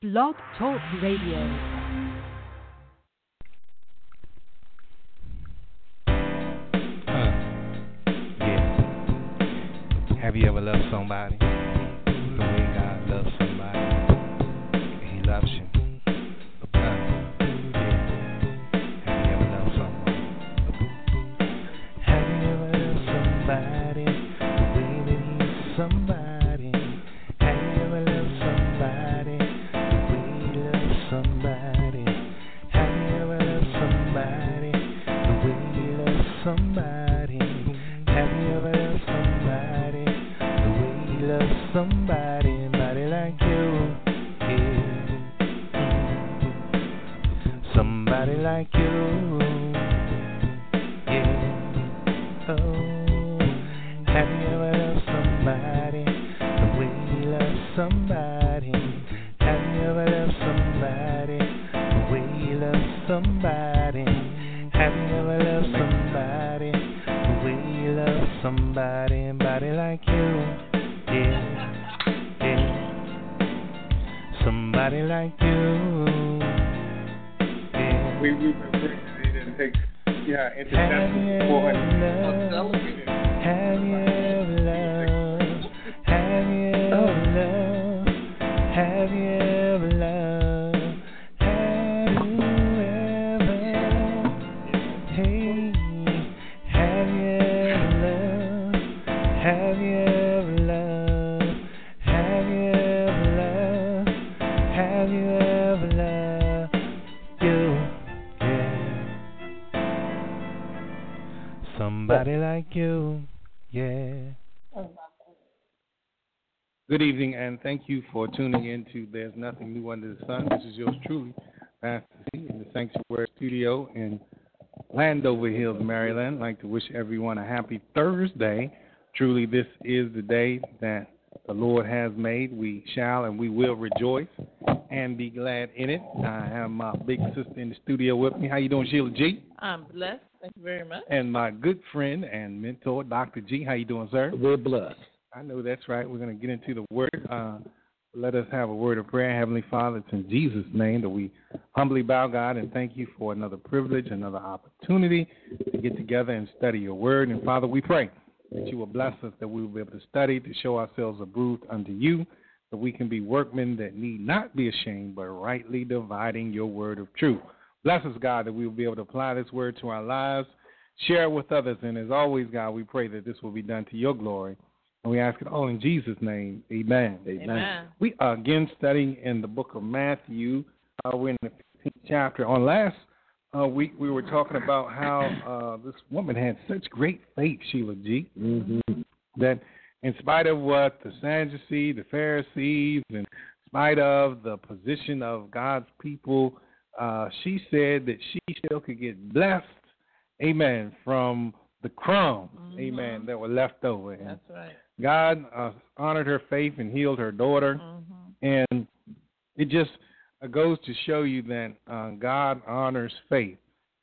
Blog Talk Radio. Yeah. Have you ever loved somebody the way God loves somebody? He loves you. Good evening, and thank you for tuning in to There's Nothing New Under the Sun. This is yours truly, Pastor C, in the Sanctuary Studio in Landover Hills, Maryland. I'd like to wish everyone a happy Thursday. Truly, this is the day that the Lord has made. We shall and we will rejoice and be glad in it. I have my big sister in the studio with me. How you doing, Sheila G? I'm blessed. Thank you very much. And my good friend and mentor, Dr. G. How you doing, sir? We're blessed. I know that's right. We're going to get into the word. Let us have a word of prayer. Heavenly Father, it's in Jesus' name that we humbly bow, God, and thank you for another privilege, another opportunity to get together and study your word. And, Father, we pray that you will bless us, that we will be able to study, to show ourselves approved unto you, that we can be workmen that need not be ashamed, but rightly dividing your word of truth. Bless us, God, that we will be able to apply this word to our lives, share it with others. And as always, God, we pray that this will be done to your glory. And we ask it all in Jesus' name. Amen. Amen. We are again studying in the book of Matthew. We're in the 15th chapter. On last week, we were talking about how this woman had such great faith, Sheila G., that in spite of what the Sadducees, the Pharisees, and in spite of the position of God's people, she said that she still could get blessed, amen, from the crumbs, amen, that were left over. That's right. God honored her faith and healed her daughter. And it just goes to show you that God honors faith.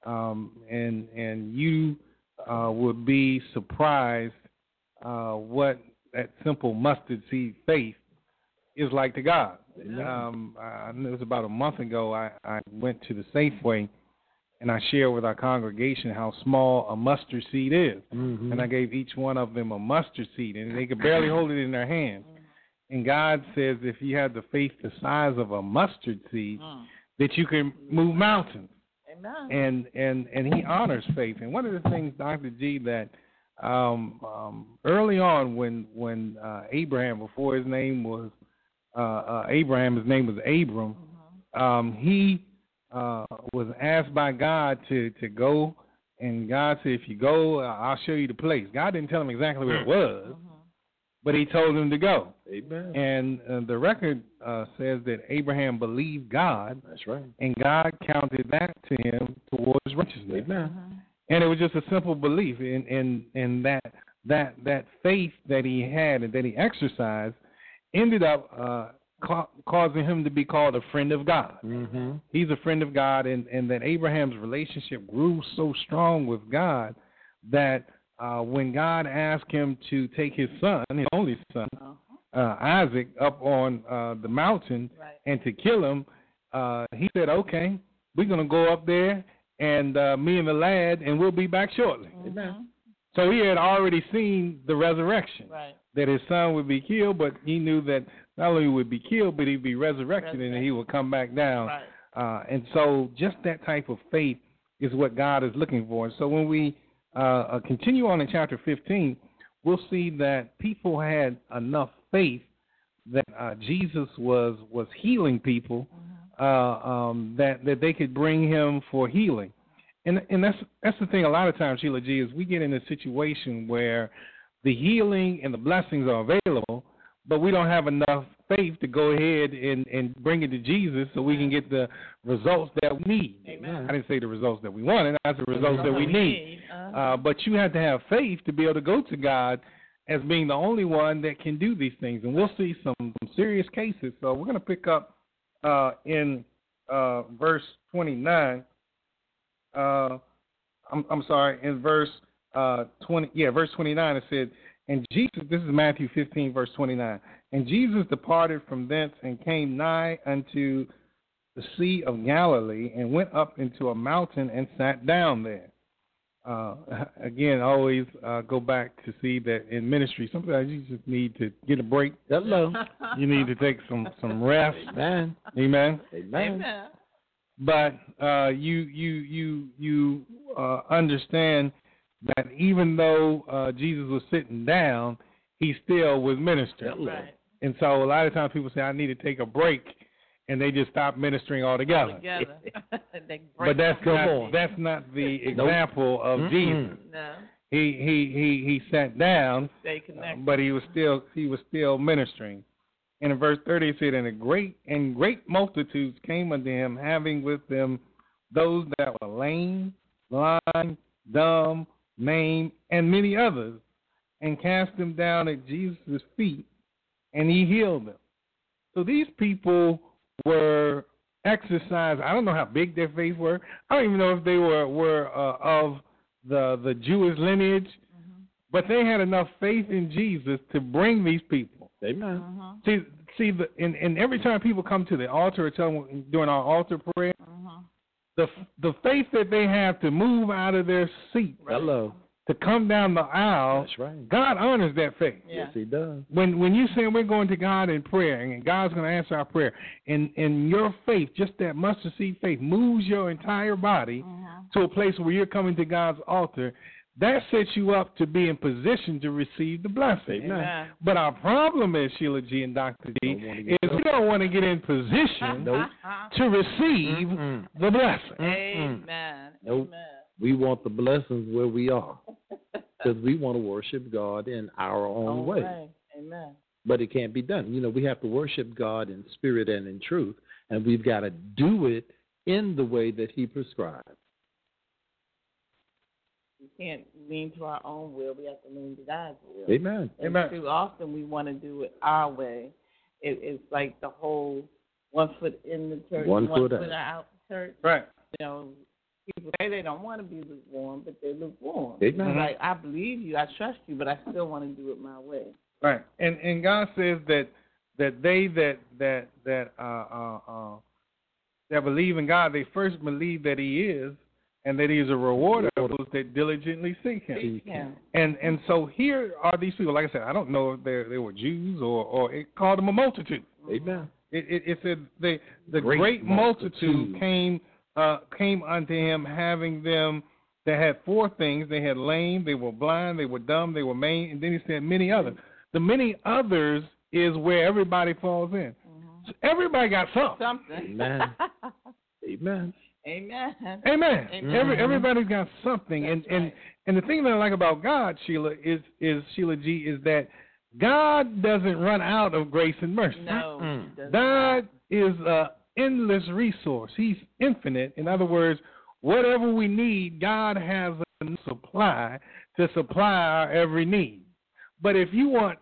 And you would be surprised what that simple mustard seed faith is like to God. It was about a month ago I went to the Safeway and I share with our congregation how small a mustard seed is. And I gave each one of them a mustard seed, and they could barely hold it in their hands. And God says if you have the faith the size of a mustard seed, that you can move mountains. Amen. And he honors faith. And one of the things, Dr. G, that early on when Abraham, before his name was Abraham, his name was Abram, he was asked by God to go, and God said, if you go, I'll show you the place. God didn't tell him exactly where it was, but he told him to go. Amen. And the record says that Abraham believed God. That's right. And God counted that to him towards righteousness. Amen. And it was just a simple belief in that faith that he had and that he exercised ended up causing him to be called a friend of God. He's a friend of God, and that Abraham's relationship grew so strong with God that when God asked him to take his son, his only son, Isaac up on the mountain and to kill him, he said, okay, we're going to go up there and me and the lad, and we'll be back shortly. Amen. So he had already seen the resurrection, Right. that his son would be killed, but he knew that not only would be killed, but he'd be resurrected and he would come back down. Right. And so just that type of faith is what God is looking for. And so when we continue on in chapter 15, we'll see that people had enough faith that Jesus was healing people, that they could bring him for healing. And that's the thing a lot of times, Sheila G., is we get in a situation where the healing and the blessings are available, but we don't have enough faith to go ahead and bring it to Jesus so we can get the results that we need. Amen. I didn't say the results that we wanted. That's the results that we need. But you have to have faith to be able to go to God as being the only one that can do these things. And we'll see some serious cases. So we're going to pick up in verse 29. I'm sorry, in verse 20. Verse 29 it said, and Jesus, this is Matthew 15, verse 29. And Jesus departed from thence and came nigh unto the Sea of Galilee and went up into a mountain and sat down there. Again, always go back to see that in ministry, sometimes you just need to get a break. Hello. You need to take some rest. Amen. Amen. Amen. But you understand that even though Jesus was sitting down, he still was ministering. Right. And so a lot of times people say, I need to take a break, and they just stop ministering altogether. But that's not the example of Jesus. No. He sat down, but he was still ministering. And in verse 30 it said, and great multitudes came unto him, having with them those that were lame, blind, dumb, maimed, and many others, and cast them down at Jesus' feet, and he healed them. So these people were exercised. I don't know how big their faith were. I don't even know if they were of the Jewish lineage, but they had enough faith in Jesus to bring these people. Amen. See, and every time people come to the altar or tell them during our altar prayer, the faith that they have to move out of their seat, to come down the aisle, that's right. God honors that faith. Yes, he does. When you say we're going to God in prayer and God's going to answer our prayer, and your faith, just that mustard seed faith, moves your entire body to a place where you're coming to God's altar, that sets you up to be in position to receive the blessing. Amen. But our problem is, Sheila G. and Dr. D, is we don't want to get in position to receive the blessing. Amen. Nope. Amen. We want the blessings where we are because we want to worship God in our own way. Amen. But it can't be done. You know, we have to worship God in spirit and in truth, and we've got to do it in the way that he prescribed. We can't lean to our own will. We have to lean to God's will. Amen. And too often we want to do it our way. It's like the whole 1 foot in the church, one foot out the church. Right. You know, people say they don't want to be lukewarm, but they're lukewarm. Amen. Like, I believe you, I trust you, but I still want to do it my way. Right. And God says that they that believe in God, they first believe that he is, and that he is a rewarder of those that diligently seek him. And so here are these people. Like I said, I don't know if they were Jews or it called them a multitude. Amen. It said the great multitude came unto him, having them that had four things. They had lame, they were blind, they were dumb, they were maimed, and then he said many others. The many others is where everybody falls in. So everybody got something. Amen. Amen. Amen. Amen. Everybody's got something. And the thing that I like about God, Sheila, is Sheila G, is that God doesn't run out of grace and mercy. No. God is an endless resource. He's infinite. In other words, whatever we need, God has a supply to supply our every need. But if you want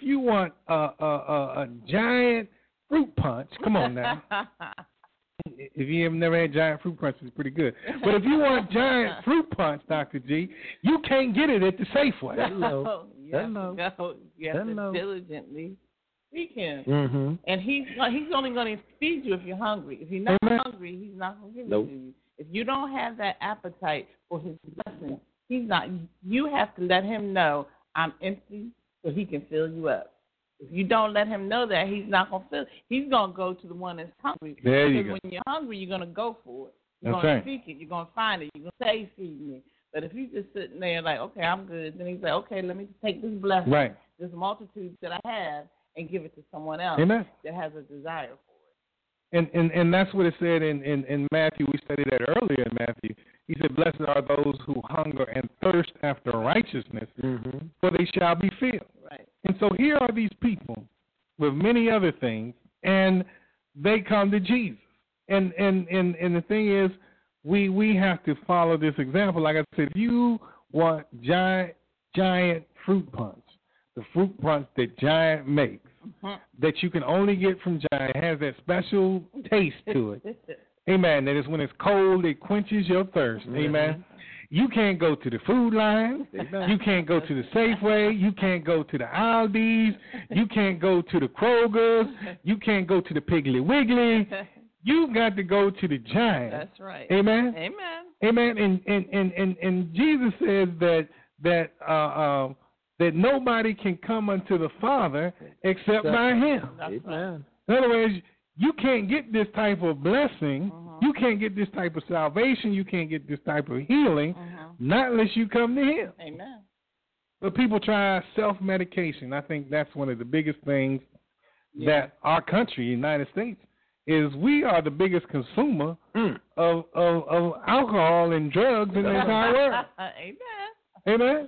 a giant fruit punch, come on now. If you have never had giant fruit punch, it's pretty good. But if you want giant fruit punch, Dr. G, you can't get it at the Safeway. Hello. You have to diligently Seek him. Mm-hmm. And he's only going to feed you if you're hungry. If you're not hungry, he's not going to give it to you. If you don't have that appetite for his blessing, he's not. You have to let him know, I'm empty, so he can fill you up. If you don't let him know that, he's not going to fill. He's going to go to the one that's hungry. There you because go. when you're hungry, you're going to go for it. You're That's going right. to seek it. You're going to find it. You're going to say, feed me. But if you're just sitting there like, okay, I'm good, then he's like, okay, let me take this blessing, Right. this multitude that I have, and give it to someone else Amen. that has a desire for it. And that's what it said in Matthew. We studied that earlier in Matthew. He said, blessed are those who hunger and thirst after righteousness, for they shall be filled. Right. And so here are these people with many other things, and they come to Jesus. And the thing is, we have to follow this example. Like I said, if you want giant fruit punch, the fruit punch that Giant makes, that you can only get from Giant, has that special taste to it. Amen. That is when it's cold, it quenches your thirst. Amen. You can't go to the food line. You can't go to the Safeway. You can't go to the Aldi's. You can't go to the Kroger's. You can't go to the Piggly Wiggly. You've got to go to the Giant. That's right. Amen. Amen. Amen. And Jesus says that nobody can come unto the Father except by Him. Amen. In other words, you can't get this type of blessing. You can't get this type of salvation. You can't get this type of healing, not unless you come to Him. Amen. But people try self-medication. I think that's one of the biggest things that our country, United States, is we are the biggest consumer of alcohol and drugs in the entire world. Amen.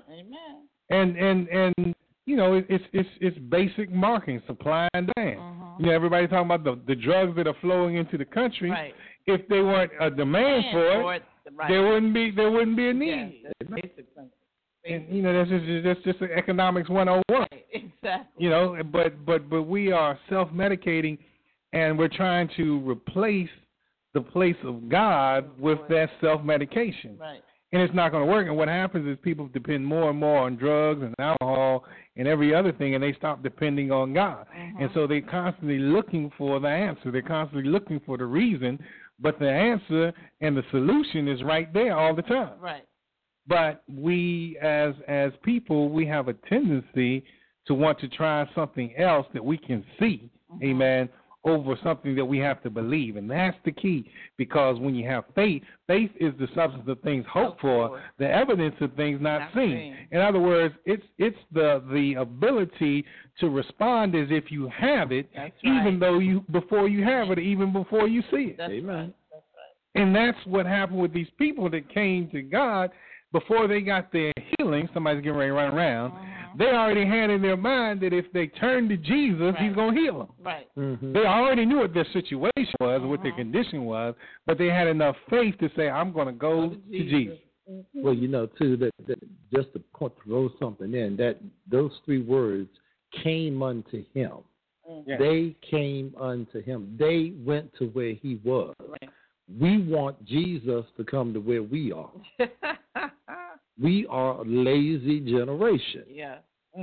Amen. And you know, it's basic marketing, supply and demand. You know, everybody talking about the drugs that are flowing into the country. Right. If there weren't a demand for it, there wouldn't be a need. Yeah, that's basic thing. And you know, that's just economics 101. Right, exactly. You know, but we are self-medicating, and we're trying to replace the place of God with that self-medication. Right. And it's not going to work. And what happens is people depend more and more on drugs and alcohol and every other thing, and they stop depending on God. And so they're constantly looking for the answer. They're constantly looking for the reason, but the answer and the solution is right there all the time. Right. But we, as people, we have a tendency to want to try something else that we can see, amen, over something that we have to believe. And that's the key, because when you have faith, faith is the substance of things hoped for, the evidence of things not seen. In other words, it's the ability to respond as if you have it, even though before you have it, even before you see it. Amen. And that's what happened with these people that came to God before they got their healing. Somebody's getting ready to run around. They already had in their mind that if they turn to Jesus, He's going to heal them. Right. They already knew what their situation was, what their condition was, but they had enough faith to say, I'm going to go to Jesus. Well, you know, too, that just to throw something in, that those three words, came unto Him. They came unto Him. They went to where He was. Right. We want Jesus to come to where we are. We are a lazy generation. Yeah.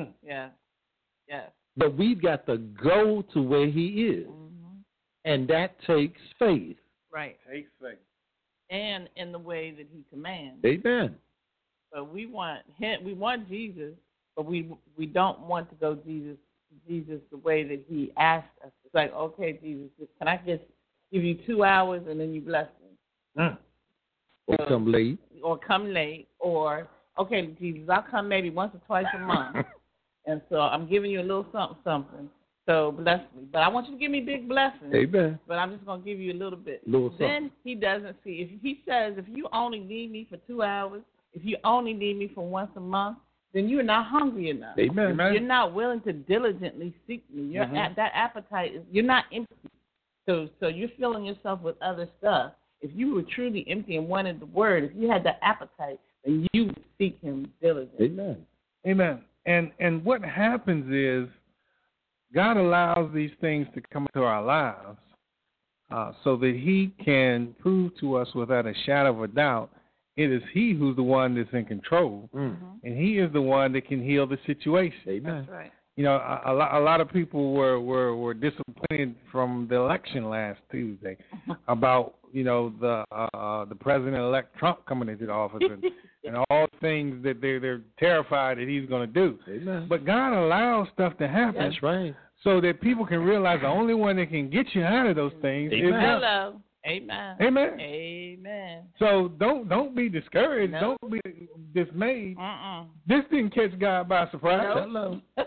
But we've got to go to where He is. And that takes faith. Right. Takes faith. And in the way that He commands. Amen. So we want Him, we want Jesus, but we don't want to go Jesus the way that He asked us. It's like, okay, Jesus, can I just give you 2 hours and then you bless me? Or come late. Or, okay, Jesus, I'll come maybe once or twice a month. And so I'm giving you a little something. So bless me. But I want you to give me big blessings. Amen. But I'm just going to give you a little bit. Then He doesn't see. If He says, if you only need me for 2 hours, if you only need me for once a month, then you're not hungry enough. Amen. You're not willing to diligently seek me. That appetite you're not empty. So you're filling yourself with other stuff. If you were truly empty and wanted the Word, if you had the appetite, then you would seek Him diligently. Amen. And what happens is God allows these things to come into our lives so that He can prove to us without a shadow of a doubt it is He who's the one that's in control, and He is the one that can heal the situation. Amen. That's right. you know, a lot of people were disappointed from the election last Tuesday about, you know, the President-elect Trump coming into the office and all the things that they're terrified that he's going to do. Amen. But God allows stuff to happen. That's right. So that people can realize the only one that can get you out of those things is God. Hello. Amen. Amen. Amen. So don't be discouraged. No. Don't be dismayed. This didn't catch God by surprise. Nope. Hello.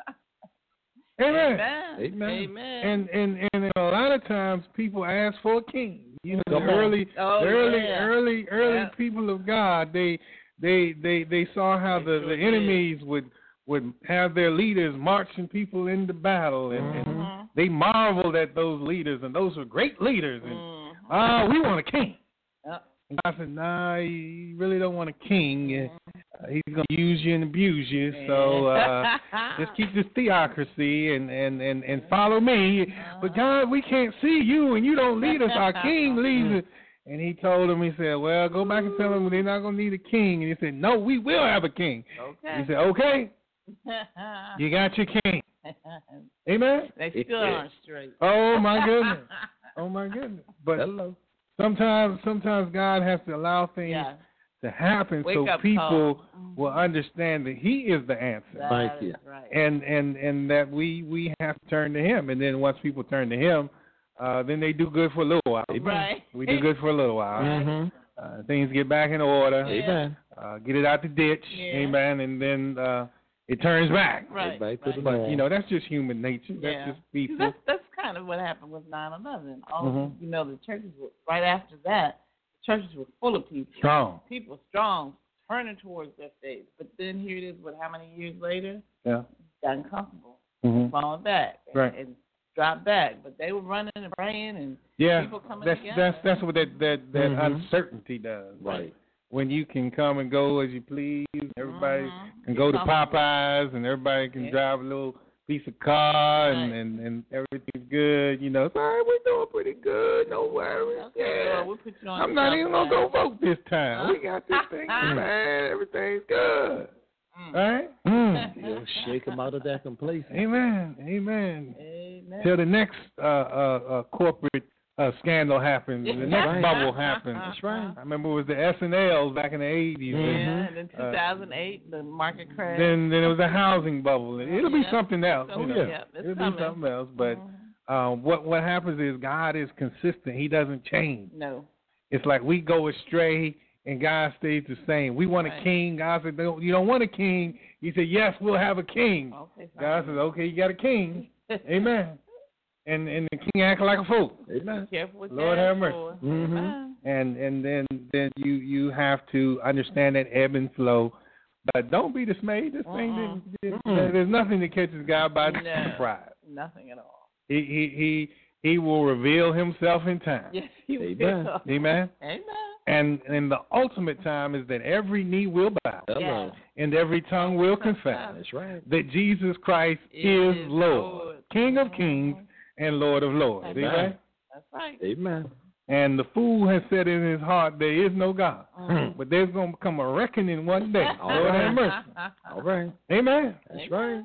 Amen. Amen. Amen. And a lot of times people ask for a king. You know, the early people of God, they saw how the enemies would have their leaders marching people into battle, and they marveled at those leaders, and those were great leaders, and we want a king. And God said, nah, you really don't want a king. He's going to use you and abuse you, so just keep this theocracy and follow me. But God, we can't see you, and you don't lead us. Our king leads us. And he told him, he said, well, go back and tell them they're not going to need a king. And he said, no, we will have a king. Okay. He said, okay, you got your king. Amen? They still aren't straight. Oh, my goodness. Oh, my goodness. But Hello. sometimes God has to allow things to happen so people will understand that he is the answer. Thank you. Right. And that we have to turn to him. And then once people turn to him, then they do good for a little while. Right. We do good for a little while. Mm-hmm. Things get back in order. Amen. Get it out the ditch. Amen. And then it turns back. Right. But, you know, that's just human nature. That's just people. That's kind of what happened with 9/11. You know, the churches were, right after that, the churches were full of people. Strong. People strong, turning towards their faith. But then here it is, how many years later? Yeah. Got uncomfortable. Falling back. And dropped back. But they were running and praying and people coming together. That's what that uncertainty does. Right. When you can come and go as you please, everybody can go to Popeyes, and everybody can drive a little piece of car, and everything's good. You know, it's all right, we're doing pretty good. No worries. We'll put you on I'm not even going to go vote this time. We got this thing, man. Everything's good. All right? You'll shake them out of that complacency. Amen. Till the next corporate scandal happens, the next bubble happens. That's right. I remember it was the SNLs back in the 80s. Yeah, and then 2008, the market crash. Then it was a housing bubble. It'll be something else. So, it'll be something else. But what happens is God is consistent. He doesn't change. No. It's like we go astray, and God stays the same. We want a king. God said, no, you don't want a king. He said, yes, we'll have a king. Okay, God says, okay, you got a king. Amen. And the king acts like a fool. Amen. Lord have mercy. And then you have to understand that ebb and flow. But don't be dismayed. This thing, there's nothing that catches God by surprise. Nothing at all. He will reveal himself in time. Yes, he will. Amen. Amen. And the ultimate time is that every knee will bow. Yes. And every tongue will confess. That's right. That Jesus Christ is Lord, King of kings and Lord of lords. Amen. That's right. Amen. And the fool has said in his heart, there is no God. But there's going to come a reckoning one day. Lord have mercy. All right. Amen. That's right.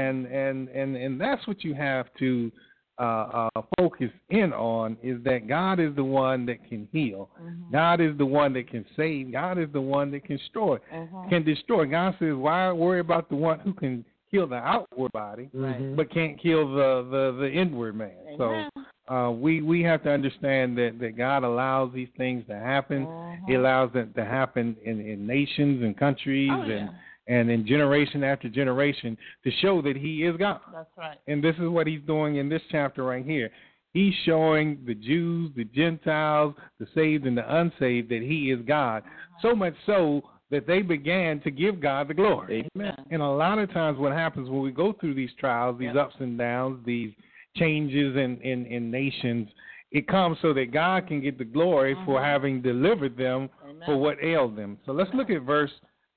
And that's what you have to focus in on, is that God is the one that can heal. God is the one that can save. God is the one that can destroy. God says, why worry about the one who can kill the outward body, but can't kill the inward man? Amen. So we have to understand that God allows these things to happen. He allows that to happen in nations and countries and in generation after generation to show that he is God. That's right. And this is what he's doing in this chapter right here. He's showing the Jews, the Gentiles, the saved and the unsaved that he is God. So much so that they began to give God the glory. Amen. And a lot of times what happens when we go through these trials, these ups and downs, these changes in nations, it comes so that God can get the glory for having delivered them for what ailed them. So let's look at verse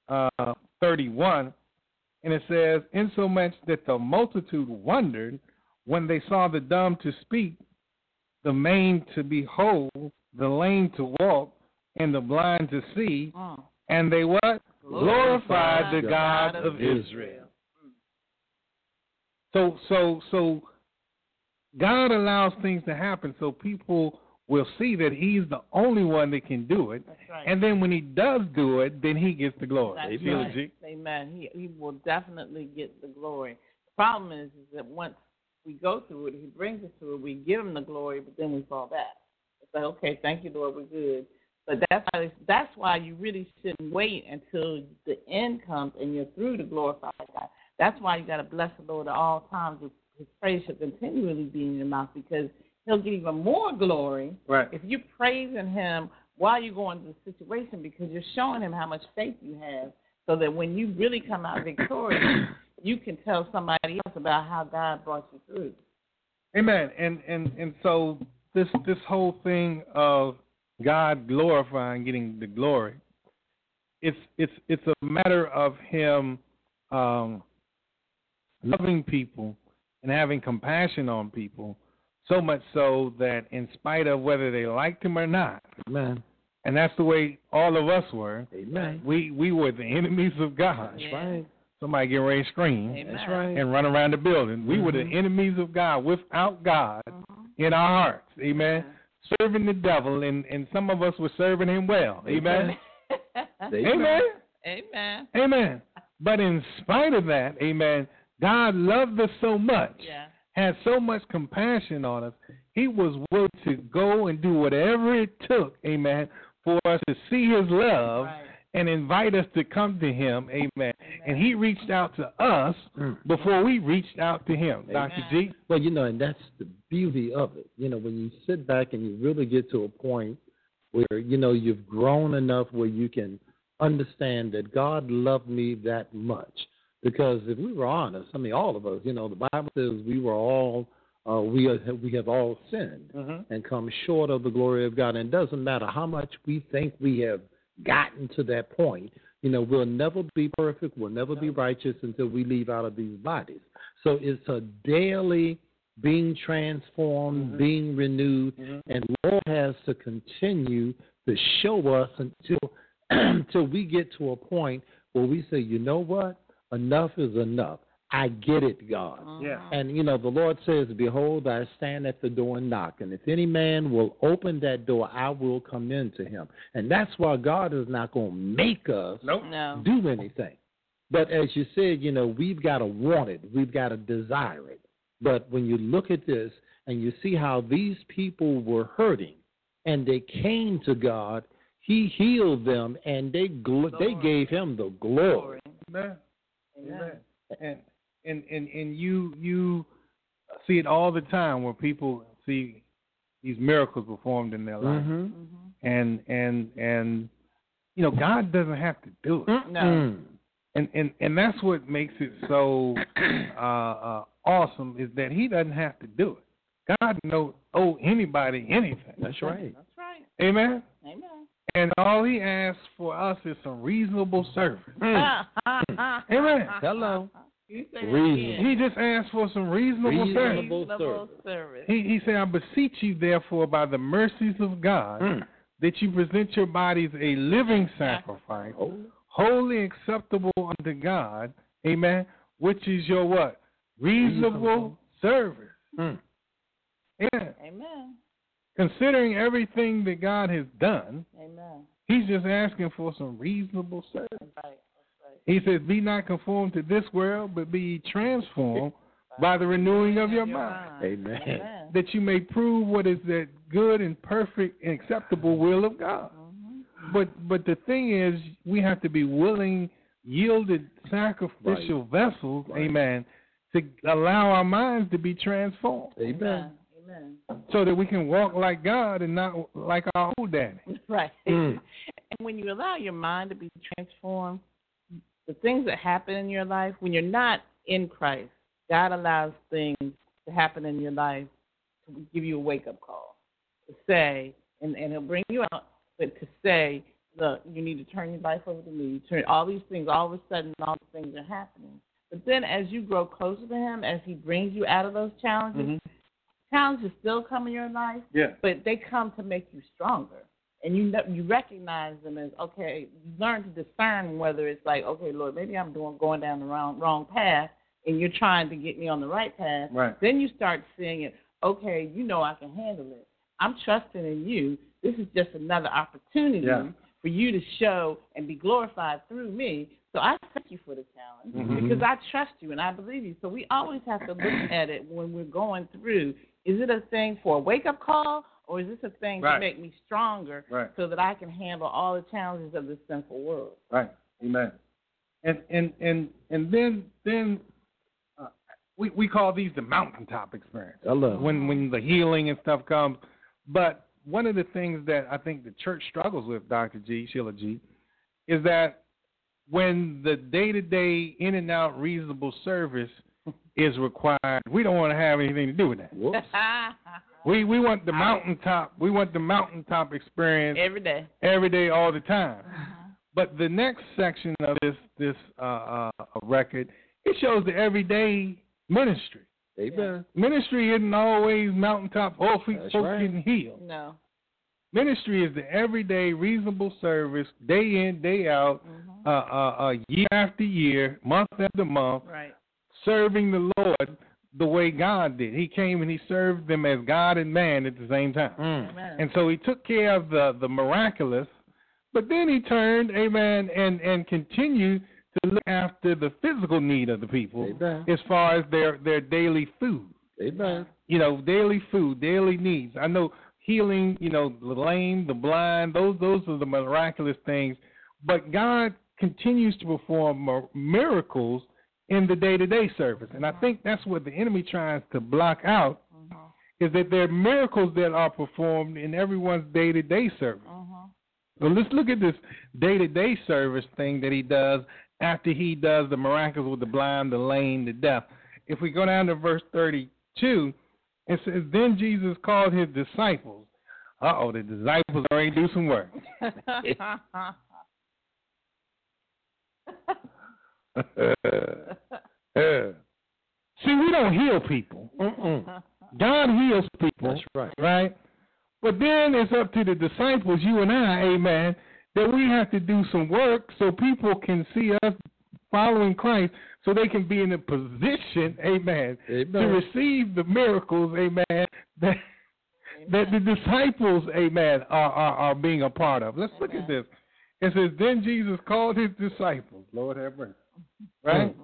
31, and it says, insomuch that the multitude wondered when they saw the dumb to speak, the maimed to behold, the lame to walk, and the blind to see, and they what? Glorified the God of Israel. So God allows things to happen so people will see that He's the only one that can do it. That's right. And then when He does do it, then He gets the glory. That's Amen. right. Amen. He will definitely get the glory. The problem is that once we go through it, He brings us through it, we give Him the glory, but then we fall back. It's like, okay, thank you, Lord, we're good. But that's why you really shouldn't wait until the end comes and you're through to glorify God. That's why you got to bless the Lord at all times. His praise should continually be in your mouth because He'll get even more glory if you're praising Him while you're going through the situation because you're showing Him how much faith you have so that when you really come out victorious, you can tell somebody else about how God brought you through. Amen. And so this whole thing of God glorifying, getting the glory, it's a matter of Him loving people and having compassion on people, so much so that in spite of whether they liked Him or not, Amen. And that's the way all of us were. Amen. We were the enemies of God. That's right. Somebody get ready to scream. Amen. That's right. And run around the building. We were the enemies of God without God in our hearts. Amen. Serving the devil, and some of us were serving Him well. Amen. Amen. Amen. Amen. But in spite of that, amen, God loved us so much, had so much compassion on us, He was willing to go and do whatever it took, amen, for us to see His love and invite us to come to Him, amen. And He reached out to us before we reached out to Him, Dr. G. Well, and that's the beauty of it. When you sit back and you really get to a point where, you've grown enough where you can understand that God loved me that much. Because if we were honest, all of us, the Bible says we were all, we have all sinned and come short of the glory of God. And it doesn't matter how much we think we have gotten to that point. We'll never be perfect. We'll never be righteous until we leave out of these bodies. So it's a daily being transformed, being renewed, and Lord has to continue to show us until we get to a point where we say, you know what? Enough is enough. I get it, God. And, the Lord says, behold, I stand at the door and knock. And if any man will open that door, I will come into him. And that's why God is not going to make us do anything. But as you said, we've got to want it. We've got to desire it. But when you look at this and you see how these people were hurting and they came to God, He healed them and they gave Him the glory. Amen. Amen. And you see it all the time where people see these miracles performed in their life, and God doesn't have to do it. No. And that's what makes it so awesome is that He doesn't have to do it. God don't owe anybody anything. That's right. That's right. Amen. Amen. And all He asks for us is some reasonable service. Amen. Hello. He just asked for some reasonable service. He said, I beseech you, therefore, by the mercies of God, that you present your bodies a living sacrifice, wholly acceptable unto God, amen, which is your what? Reasonable service. Amen. Amen. Considering everything that God has done, He's just asking for some reasonable service. Right. He says, be not conformed to this world, but be transformed by the renewing of your mind. Amen. That you may prove what is that good and perfect and acceptable will of God. But the thing is, we have to be willing, yielded, sacrificial vessels, amen, to allow our minds to be transformed. Amen. So that we can walk like God and not like our old daddy. Right. And when you allow your mind to be transformed, the things that happen in your life, when you're not in Christ, God allows things to happen in your life to give you a wake-up call, to say, and He'll bring you out, but to say, look, you need to turn your life over to me. Turn all these things, all of a sudden, all these things are happening. But then as you grow closer to Him, as He brings you out of those challenges, challenges still come in your life, but they come to make you stronger. And you recognize them as, okay, you learn to discern whether it's like, okay, Lord, maybe I'm going down the wrong path, and you're trying to get me on the right path, then you start seeing it, okay, you know I can handle it. I'm trusting in you. This is just another opportunity for you to show and be glorified through me. So I thank you for the challenge because I trust you and I believe you. So we always have to look at it when we're going through. Is it a thing for a wake-up call, or is this a thing to make me stronger so that I can handle all the challenges of this sinful world? Right. Amen. And then we call these the mountaintop experience. I love when the healing and stuff comes. But one of the things that I think the church struggles with, Dr. G, Sheila G, is that when the day-to-day in-and-out reasonable service is required, we don't want to have anything to do with that. Whoops. We want the mountaintop. We want the mountaintop experience every day, all the time. But the next section of this record, it shows the everyday ministry. Amen. Ministry isn't always mountaintop. Folks getting healed. No. Ministry is the everyday reasonable service, day in, day out, year after year, month after month, serving the Lord the way God did. He came and he served them as God and man at the same time. And so he took care of the miraculous, but then he turned, amen, and continued to look after the physical need of the people as far as their daily food. Amen. You know, daily food, daily needs. I know healing, you know, the lame, the blind, those are the miraculous things. But God continues to perform miracles in the day-to-day service. And I think that's what the enemy tries to block out, is that there are miracles that are performed in everyone's day-to-day service. So let's look at this day-to-day service thing that he does after he does the miracles with the blind, the lame, the deaf. If we go down to verse 32, it says, then Jesus called his disciples. The disciples already do some work. See, we don't heal people. God heals people. That's right? But then it's up to the disciples, you and I, amen, that we have to do some work so people can see us following Christ, so they can be in a position, amen, to receive the miracles, amen, that the disciples, amen, are being a part of. Let's look at this. It says, then Jesus called his disciples, Lord have mercy, right?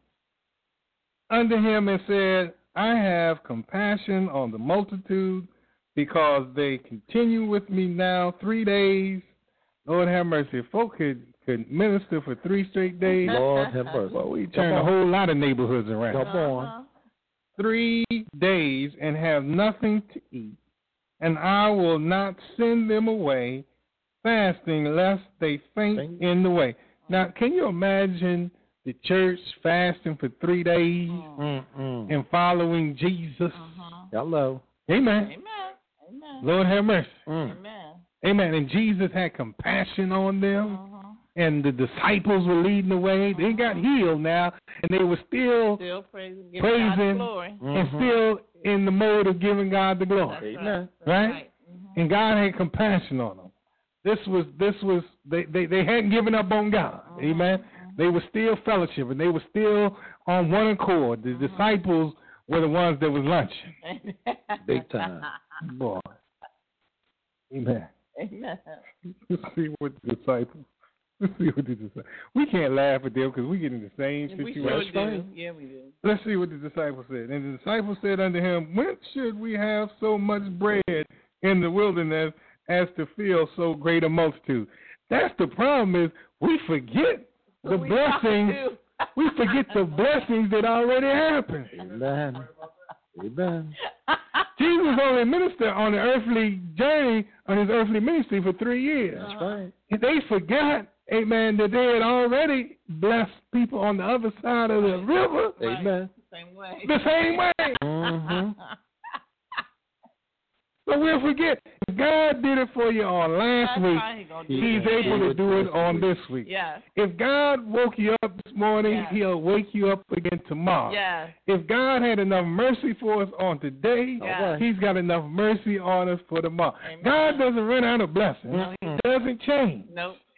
Unto him and said, I have compassion on the multitude, because they continue with me now 3 days. Lord have mercy. If folk could minister for 3 straight days, Lord have mercy. Well, we turn a whole lot of neighborhoods around. Come on. 3 days and have nothing to eat, and I will not send them away fasting lest they faint in the way. Now, can you imagine the church fasting for 3 days and following Jesus? Hello. Amen. Lord have mercy. Amen. And Jesus had compassion on them, and the disciples were leading the way. They got healed now, and they were still praising and still in the mode of giving God the glory. Amen. Right? And God had compassion on them. This was they hadn't given up on God. Amen. They were still fellowshipping. They were still on one accord. The disciples were the ones that was lunching. Big time. Boy. Amen. Let's see what the disciples. We can't laugh at them because we get in the same situation. We sure do. Yeah, we do. Let's see what the disciples said. And the disciples said unto him, when should we have so much bread in the wilderness as to fill so great a multitude? That's the problem, is we forget the blessings. We forget the blessings that already happened. Amen. Amen. Jesus only ministered on the earthly journey, on his earthly ministry for 3 years. That's right. And they forgot, amen, that they had already blessed people on the other side of the river. Amen. The same way. So we'll forget. If God did it for you on last week, he's able to do it on this week. Yes. If God woke you up this morning, he'll wake you up again tomorrow. Yes. If God had enough mercy for us on today, he's got enough mercy on us for tomorrow. Amen. God doesn't run out of blessings. No, he doesn't change. Nope.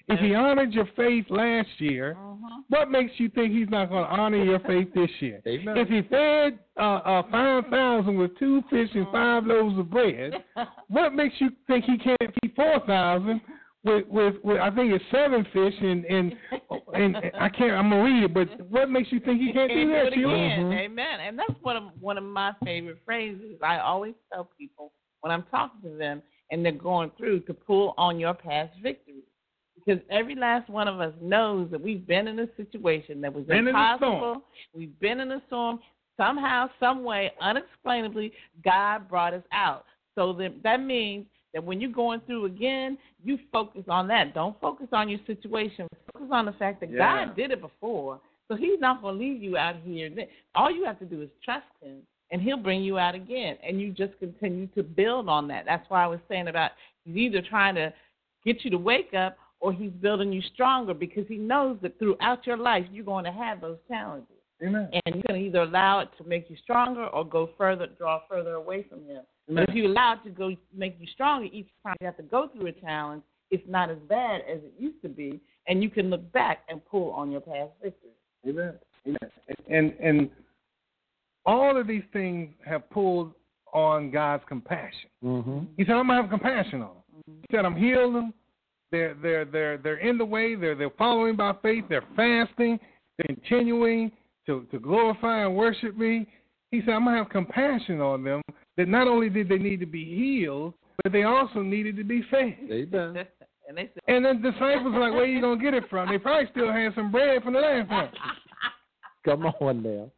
If he honored your faith last year, what makes you think he's not going to honor your faith this year? Amen. If he fed 5,000 with 2 fish and 5 loaves of bread, what makes you think he can't feed 4,000 with I think it's 7 fish and I can't, I'm gonna read it, but what makes you think he can't do that? Amen. And that's one of my favorite phrases. I always tell people when I'm talking to them and they're going through to pull on your past victories. Because every last one of us knows that we've been in a situation that was impossible. We've been in a storm. Somehow, some way, unexplainably, God brought us out. So that means that when you're going through again, you focus on that. Don't focus on your situation. Focus on the fact that God did it before. So he's not going to leave you out here. All you have to do is trust him, and he'll bring you out again. And you just continue to build on that. That's why I was saying about he's either trying to get you to wake up or he's building you stronger, because he knows that throughout your life you're going to have those challenges. Amen. And you're going to either allow it to make you stronger or draw further away from him. Amen. But if you allow it to go make you stronger each time you have to go through a challenge, it's not as bad as it used to be, and you can look back and pull on your past victories. Amen. Amen. And all of these things have pulled on God's compassion. Mm-hmm. He said, I'm going to have compassion on them. He said, I'm healing them. They're in the way. They're following by faith. They're fasting. They're continuing to glorify and worship me. He said, I'm going to have compassion on them, that not only did they need to be healed, but they also needed to be fed. Amen. And the disciples were like, where are you going to get it from? They probably still had some bread from the last time. Come on now.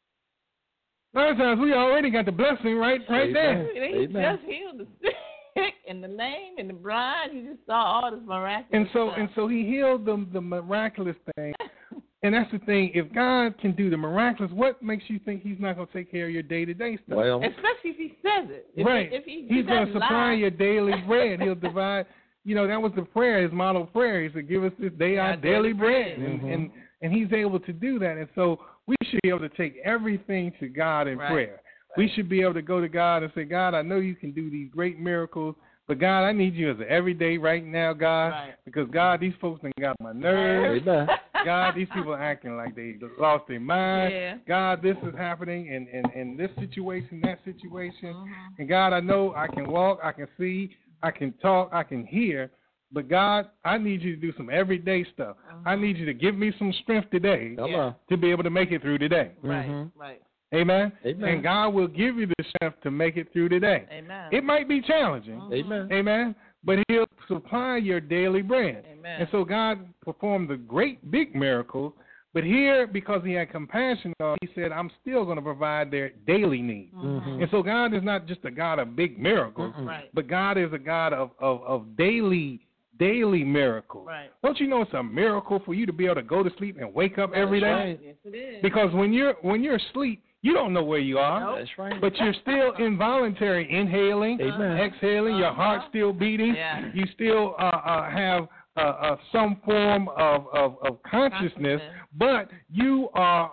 A lot of times we already got the blessing right there. He just healed the sick and the lame and the blind. You just saw all this miraculous stuff. And so he healed the miraculous thing. And that's the thing. If God can do the miraculous, what makes you think he's not going to take care of your day-to-day stuff? Well, especially if he says it. He's going to supply your daily bread. He'll divide. You know, that was the prayer, his model prayer. He said, give us this day our daily bread. Mm-hmm. And he's able to do that. And so we should be able to take everything to God in prayer. We should be able to go to God and say, God, I know you can do these great miracles, but God, I need you as an everyday right now, God, because God, these folks done got my nerves. God, these people are acting like they lost their mind. Yeah. God, this is happening in this situation, that situation. And God, I know I can walk, I can see, I can talk, I can hear, but God, I need you to do some everyday stuff. I need you to give me some strength today to be able to make it through today. Right. Amen. Amen. And God will give you the strength to make it through today. Amen. It might be challenging. Amen. But he'll supply your daily bread. Amen. And so God performed the great big miracles, but here, because he had compassion on, he said, I'm still going to provide their daily needs. And so God is not just a God of big miracles, but God is a God of daily miracles. Don't you know it's a miracle for you to be able to go to sleep and wake up every day? Yes, it is. Because when you're asleep, you don't know where you are. That's right. But you're still involuntary inhaling, exhaling, your heart's still beating. You still have some form of consciousness, but you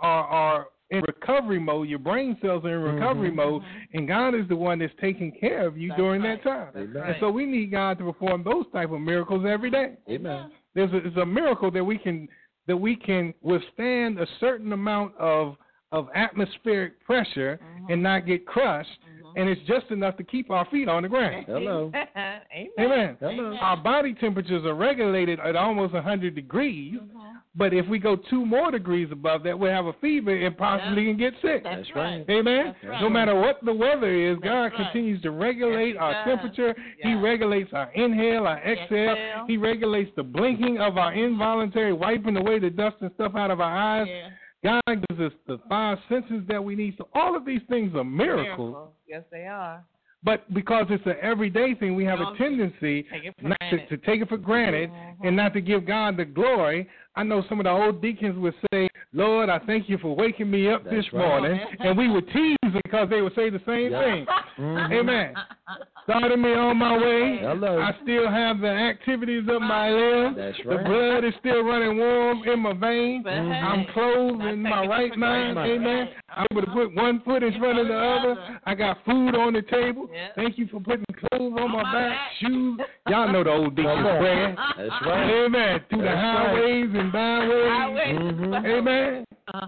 are in recovery mode. Your brain cells are in recovery mode, and God is the one that's taking care of you during that time. And so we need God to perform those type of miracles every day. Amen. There's a miracle that we can withstand a certain amount of atmospheric pressure and not get crushed, and it's just enough to keep our feet on the ground. Hello. Amen. Hello. Our body temperatures are regulated at almost 100 degrees, but if we go 2 more degrees above that, we'll have a fever and possibly can get sick. That's right. Amen. Right. No matter what the weather is, God continues to regulate our temperature. He regulates our inhale, our exhale. He regulates the blinking of our involuntary wiping away the dust and stuff out of our eyes. God gives us the 5 senses that we need. So all of these things are miracles. Yes, they are. But because it's an everyday thing, we have a tendency not to take it for granted and not to give God the glory. I know some of the old deacons would say, Lord, I thank you for waking me up this morning. And we would tease them because they would say the same thing. Amen. started me on my way. Hello. I still have the activities of my limbs. That's right. The blood is still running warm in my veins. I'm clothed in my right mind. Amen. I'm able to put one foot in front of the other. I got food on the table. Thank you for putting clothes on my back, shoes. Y'all know the old deacon prayer. That's right. Amen. Through the highways and byways. Amen.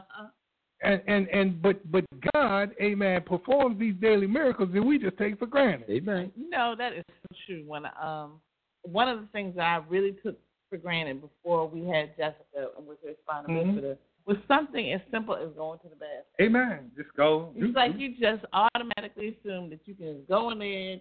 But God, amen, performs these daily miracles that we just take for granted. Amen. No, that is so true. When one of the things that I really took for granted before we had Jessica and was her spinal bifida was something as simple as going to the bathroom. Amen. Just go. It's like you just automatically assume that you can just go in there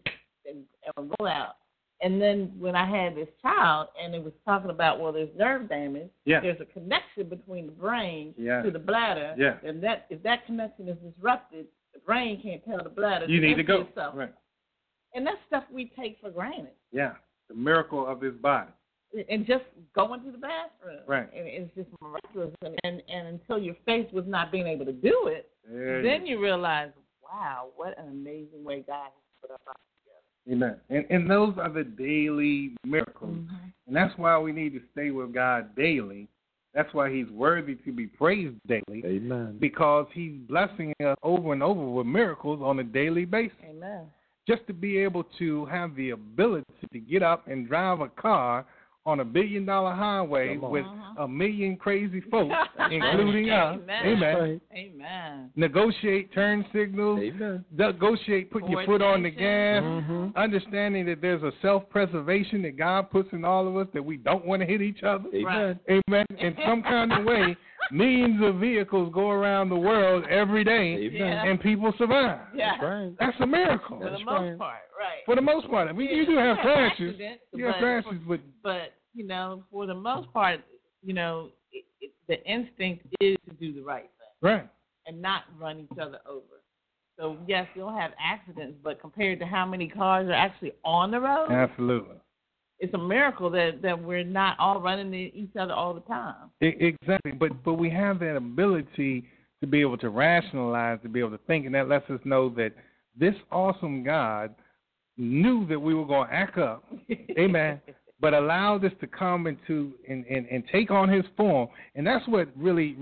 and go out. And then when I had this child and it was talking about, well, there's nerve damage, there's a connection between the brain to the bladder, and that if that connection is disrupted, the brain can't tell the bladder you need to go. Itself. Right. And that's stuff we take for granted. Yeah, the miracle of his body. And just going to the bathroom. Right. And it's just miraculous. And until you're faced with not being able to do it, then you realize, wow, what an amazing way God has put us on. Amen. And those are the daily miracles. And that's why we need to stay with God daily. That's why he's worthy to be praised daily. Amen. Because he's blessing us over and over with miracles on a daily basis. Amen. Just to be able to have the ability to get up and drive a car on a $1 billion highway with a million crazy folks, including us. Amen. Amen. Negotiate turn signals. Amen. Negotiate putting your foot on the gas. Understanding that there's a self-preservation that God puts in all of us that we don't want to hit each other. Amen. Amen. In some kind of way, millions of vehicles go around the world every day, and people survive. That's right. That's a miracle. For the most part, right. For the most part. I mean, you do have crashes. You have crashes, but, you know, for the most part, you know, the instinct is to do the right thing. Right. And not run each other over. So, yes, you'll have accidents, but compared to how many cars are actually on the road, absolutely, it's a miracle that we're not all running into each other all the time. Exactly. But we have that ability to be able to rationalize, to be able to think, and that lets us know that this awesome God knew that we were going to act up. Amen. But allowed us to come into and take on his form. And that's what really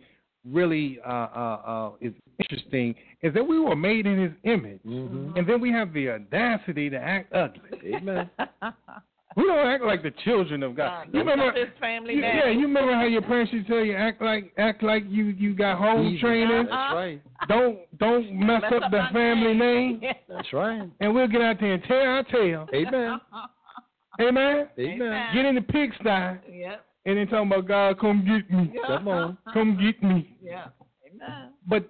is interesting, is that we were made in his image. And then we have the audacity to act ugly. Amen. We don't act like the children of God. You remember his family you remember how your parents used to tell you act like you got home training. That's right. Don't mess up the family name. That's right. And we'll get out there and tear our tail. Amen. Amen. Amen. Get in the pigsty. Yep. And then talking about God, come get me. Come on. Come get me. Yeah. Amen. But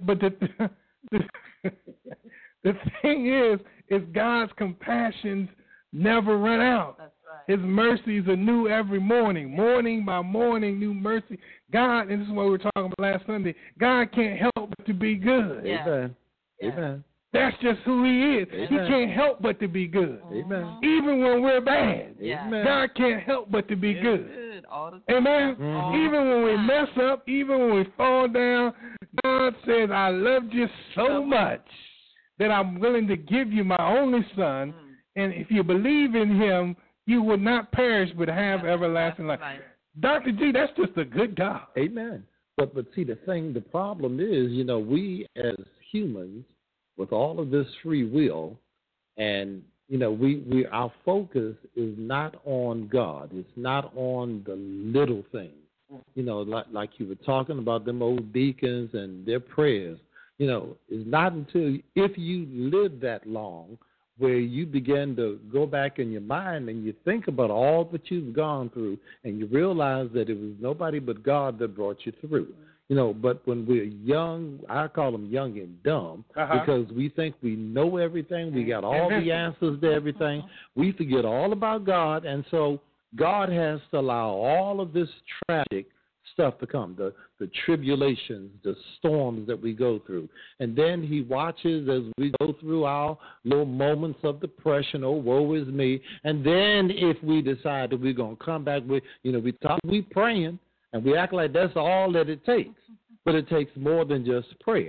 the thing is God's compassions never run out. That's right. His mercies are new every morning. Morning by morning, new mercy. God, and this is what we were talking about last Sunday, God can't help but to be good. Yeah. Amen. Yeah. Amen. That's just who he is. Amen. He can't help but to be good. Amen. Even when we're bad. Yeah. Amen. God can't help but to be good. All the time. Amen. Even when we mess up, even when we fall down, God says, I loved you so much that I'm willing to give you my only son. And if you believe in him, you will not perish but have everlasting life. Right. Dr. G, that's just a good God. Amen. But see, the problem is, you know, we as humans, with all of this free will, and you know, we our focus is not on God. It's not on the little things. You know, like you were talking about them old deacons and their prayers. You know, it's not until if you live that long where you begin to go back in your mind and you think about all that you've gone through and you realize that it was nobody but God that brought you through. You know, but when we're young, I call them young and dumb because we think we know everything. We got all the answers to everything. We forget all about God. And so God has to allow all of this tragic stuff to come, the tribulations, the storms that we go through. And then he watches as we go through our little moments of depression, oh, woe is me. And then if we decide that we're going to come back with, you know, we praying, and we act like that's all that it takes. But it takes more than just prayer.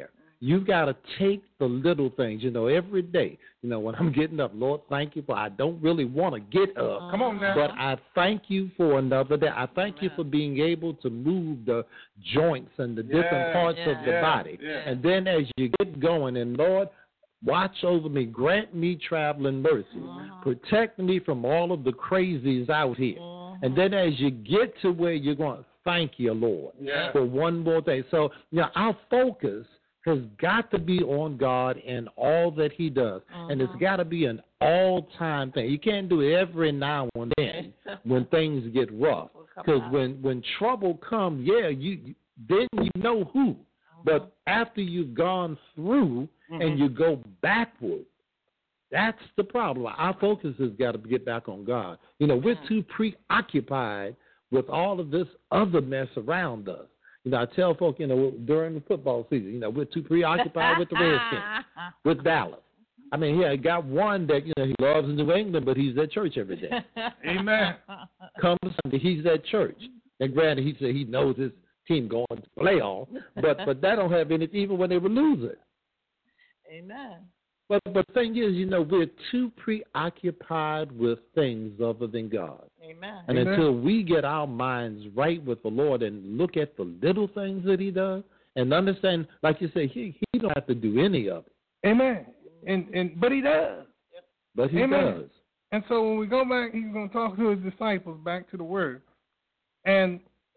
You've got to take the little things, every day. When I'm getting up, Lord, thank you for, I don't really want to get up. Come on now. But I thank you for another day. I thank you for being able to move the joints and the different parts of the body. Yeah. And then as you get going, and Lord, watch over me, grant me traveling mercy, protect me from all of the crazies out here. And then as you get to where you're going, thank you, Lord, for one more thing. So, our focus has got to be on God and all that he does. And it's got to be an all-time thing. You can't do it every now and then when things get rough. Because when trouble comes, then you know who. But after you've gone through and you go backward, that's the problem. Our focus has got to get back on God. We're too preoccupied with all of this other mess around us. I tell folk, during the football season, we're too preoccupied with the Redskins, with Dallas. I mean, he got one that, he loves in New England, but he's at church every day. Amen. Come Sunday, he's at church. And granted, he said he knows his team going to playoff, but that don't have anything, even when they were losing. Amen. But the thing is, we're too preoccupied with things other than God. Amen. And until we get our minds right with the Lord and look at the little things that he does and understand, like you say, he don't have to do any of it. Amen. But he does. But he does. And so when we go back, he's going to talk to his disciples back to the word. And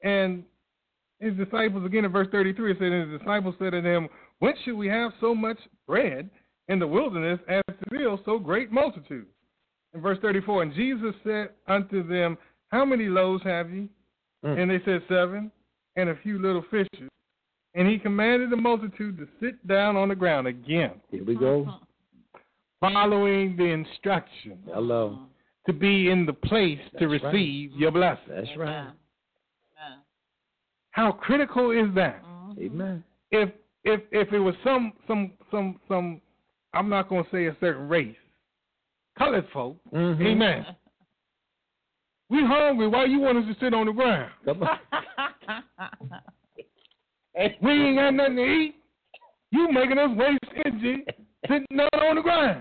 his disciples, again in verse 33, it said, and his disciples said to him, whence should we have so much bread in the wilderness as to fill so great multitude? In verse 34, and Jesus said unto them, how many loaves have ye? And they said 7, and a few little fishes. And he commanded the multitude to sit down on the ground again. Here we go. Following the instruction. Hello. To be in the place to receive your blessing. That's right. How critical is that? Amen. If it was some I'm not going to say a certain race, colored folk, amen. We hungry. Why you want us to sit on the ground? Come on. We ain't got nothing to eat. You making us waste energy sitting down on the ground.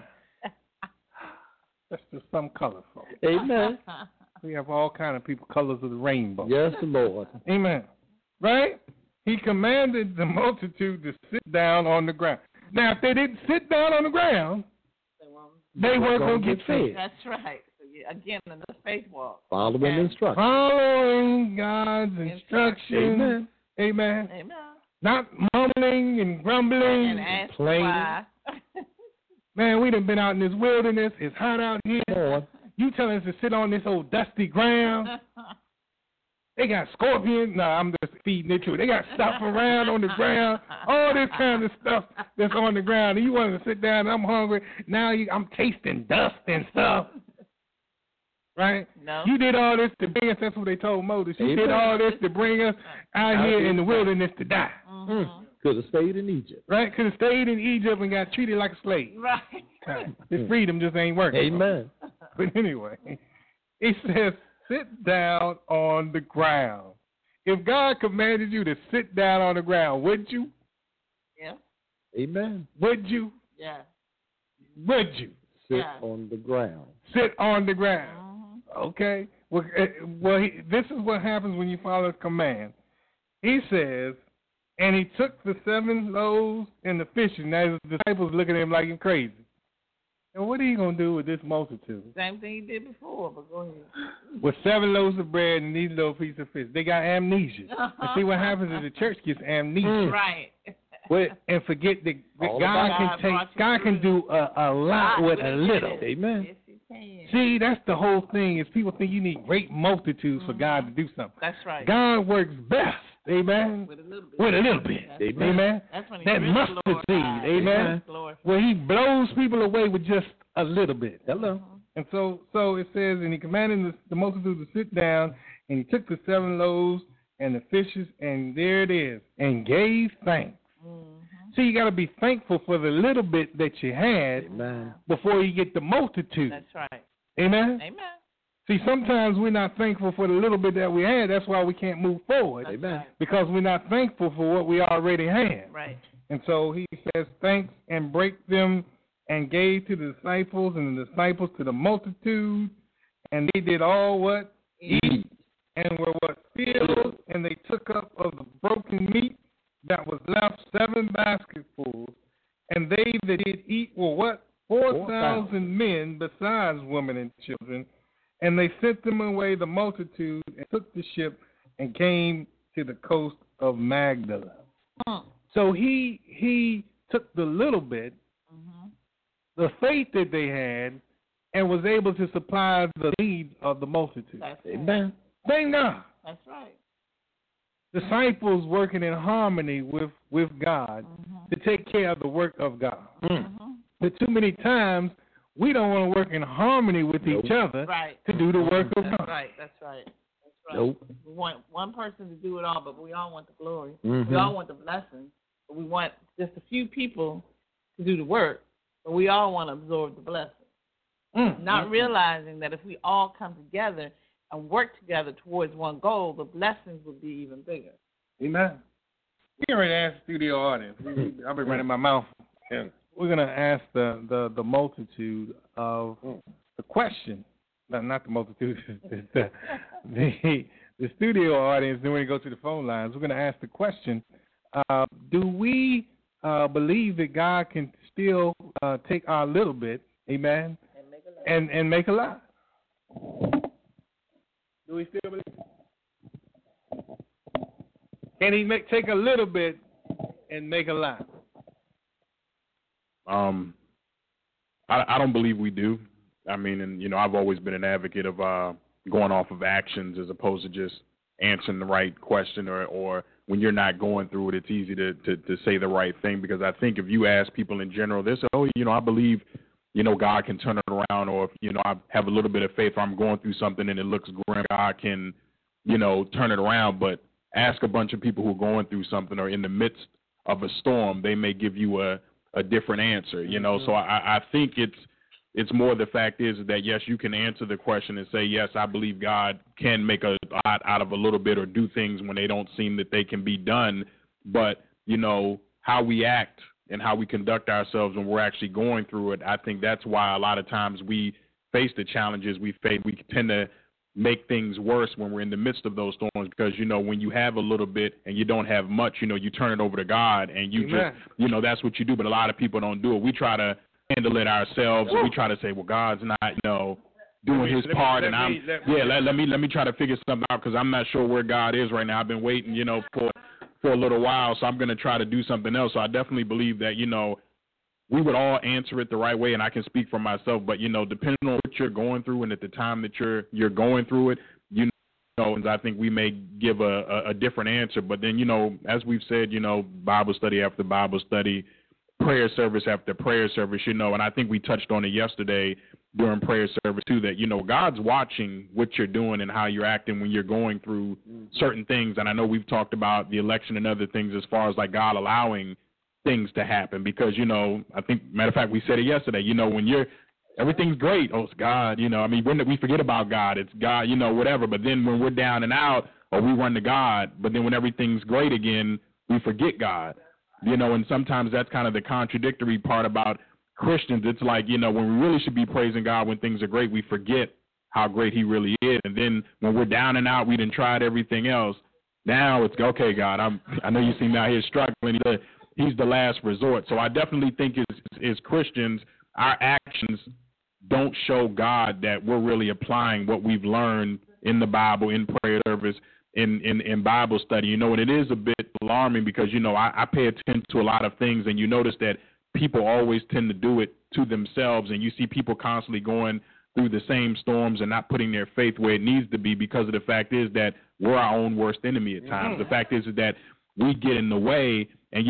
That's just some color folk. Amen. We have all kind of people, colors of the rainbow. Yes, Lord. Amen. Right? He commanded the multitude to sit down on the ground. Now, if they didn't sit down on the ground, they weren't going to get fed. That's right. So again, another faith walk. Following instructions. Following God's instructions. Amen. Amen. Amen. Not mumbling and grumbling and complaining. Man, we done been out in this wilderness. It's hot out here. You telling us to sit on this old dusty ground? They got scorpions. No, I'm just feeding it to it. They got stuff around on the ground. All this kind of stuff that's on the ground. And you want to sit down and I'm hungry. Now I'm tasting dust and stuff. Right? No. You did all this to bring us. That's what they told Moses. You did all this to bring us out here in the wilderness to die. Could have stayed in Egypt. Right? Could have stayed in Egypt and got treated like a slave. Right. This freedom just ain't working. Amen. But anyway, it says, sit down on the ground. If God commanded you to sit down on the ground, would you? Yeah. Amen. Would you? Yeah. Would you? Sit on the ground. Sit on the ground. Okay. Well, this is what happens when you follow His command. He says, and he took the 7 loaves and the fishes. Now the disciples looking at him like he's crazy. And what are you going to do with this multitude? Same thing he did before, but go ahead. With 7 loaves of bread and these little pieces of fish. They got amnesia. And see what happens is the church gets amnesia. Right. And forget that God can do a lot with a little. Amen. Yes, he can. See, that's the whole thing is people think you need great multitudes for God to do something. That's right. God works best. Amen. With a little bit. With a little bit. Amen. That's when he that mustard seed. Amen. Where he blows people away with just a little bit. Hello. And so it says, and he commanded the multitude to sit down, and he took the 7 loaves and the fishes, and there it is, and gave thanks. See, you got to be thankful for the little bit that you had before you get the multitude. That's right. Amen? Amen. See, sometimes we're not thankful for the little bit that we had. That's why we can't move forward. Amen. Because we're not thankful for what we already had. Right. And so he says, thanks and break them and gave to the disciples and the disciples to the multitude. And they did all what? Eat. And were what? Filled. And they took up of the broken meat that was left 7 basketfuls. And they that did eat were what? 4,000 men besides women and children. And they sent them away the multitude and took the ship and came to the coast of Magdala. So he took the little bit, the faith that they had, and was able to supply the needs of the multitude. Amen. Thank God. That's right. Disciples working in harmony with God to take care of the work of God. But too many times, we don't want to work in harmony with each other to do the work of God. That's right. Nope. We want one person to do it all, but we all want the glory. We all want the blessing, but we want just a few people to do the work, but we all want to absorb the blessing. Not realizing that if we all come together and work together towards one goal, the blessings will be even bigger. Amen. We're ready to ask the studio audience. I'll be running my mouth. Yeah. We're going to ask the multitude of the question. No, not the multitude. the studio audience. Then when we go to the phone lines, we're going to ask the question: do we believe that God can still take our little bit, amen, and make a lot? Do we still believe? Can He take a little bit and make a lot? I don't believe we do. I mean, and I've always been an advocate of going off of actions as opposed to just answering the right question, or when you're not going through it, it's easy to say the right thing, because I think if you ask people in general, they say, oh, I believe, God can turn it around, or if, I have a little bit of faith, or I'm going through something and it looks grim, God can, turn it around. But ask a bunch of people who are going through something or in the midst of a storm, they may give you a different answer, So I think it's more the fact is that, yes, you can answer the question and say, yes, I believe God can make a lot out of a little bit or do things when they don't seem that they can be done. But, how we act and how we conduct ourselves when we're actually going through it, I think that's why a lot of times we face the challenges we face. We tend to make things worse when we're in the midst of those storms, because, when you have a little bit and you don't have much, you turn it over to God and you just, that's what you do. But a lot of people don't do it. We try to handle it ourselves. And we try to say, well, God's not, doing his part, and let me try to figure something out, because I'm not sure where God is right now. I've been waiting, for a little while, so I'm going to try to do something else. So I definitely believe that, we would all answer it the right way, and I can speak for myself. But depending on what you're going through and at the time that you're going through it, I think we may give a different answer. But then, as we've said, Bible study after Bible study, prayer service after prayer service, and I think we touched on it yesterday during prayer service too, that, God's watching what you're doing and how you're acting when you're going through certain things. And I know we've talked about the election and other things as far as like God allowing things to happen, because, I think, matter of fact, we said it yesterday, when everything's great, oh, it's God, when we forget about God, it's God, whatever. But then when we're down and out, or we run to God, but then when everything's great again, we forget God. And sometimes that's kind of the contradictory part about Christians. It's like, when we really should be praising God when things are great, we forget how great he really is. And then when we're down and out, we done tried everything else. Now it's, okay, God, I know you see me out here struggling. He's the last resort. So I definitely think as Christians, our actions don't show God that we're really applying what we've learned in the Bible, in prayer service, in Bible study, and it is a bit alarming, because, I pay attention to a lot of things, and you notice that people always tend to do it to themselves, and you see people constantly going through the same storms and not putting their faith where it needs to be, because of the fact is that we're our own worst enemy at times. The fact is that we get in the way, and,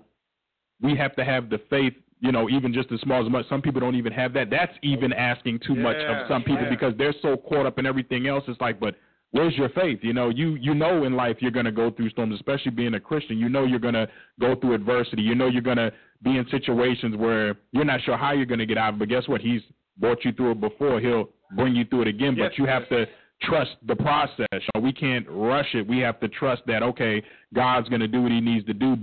we have to have the faith, even just as small as much. Some people don't even have that. That's even asking too much of some people, because they're so caught up in everything else. It's like, but where's your faith? You know in life you're going to go through storms, especially being a Christian. You're going to go through adversity. You're going to be in situations where you're not sure how you're going to get out. But guess what? He's brought you through it before. He'll bring you through it again. But you have to trust the process. We can't rush it. We have to trust that, okay, God's going to do what he needs to do. But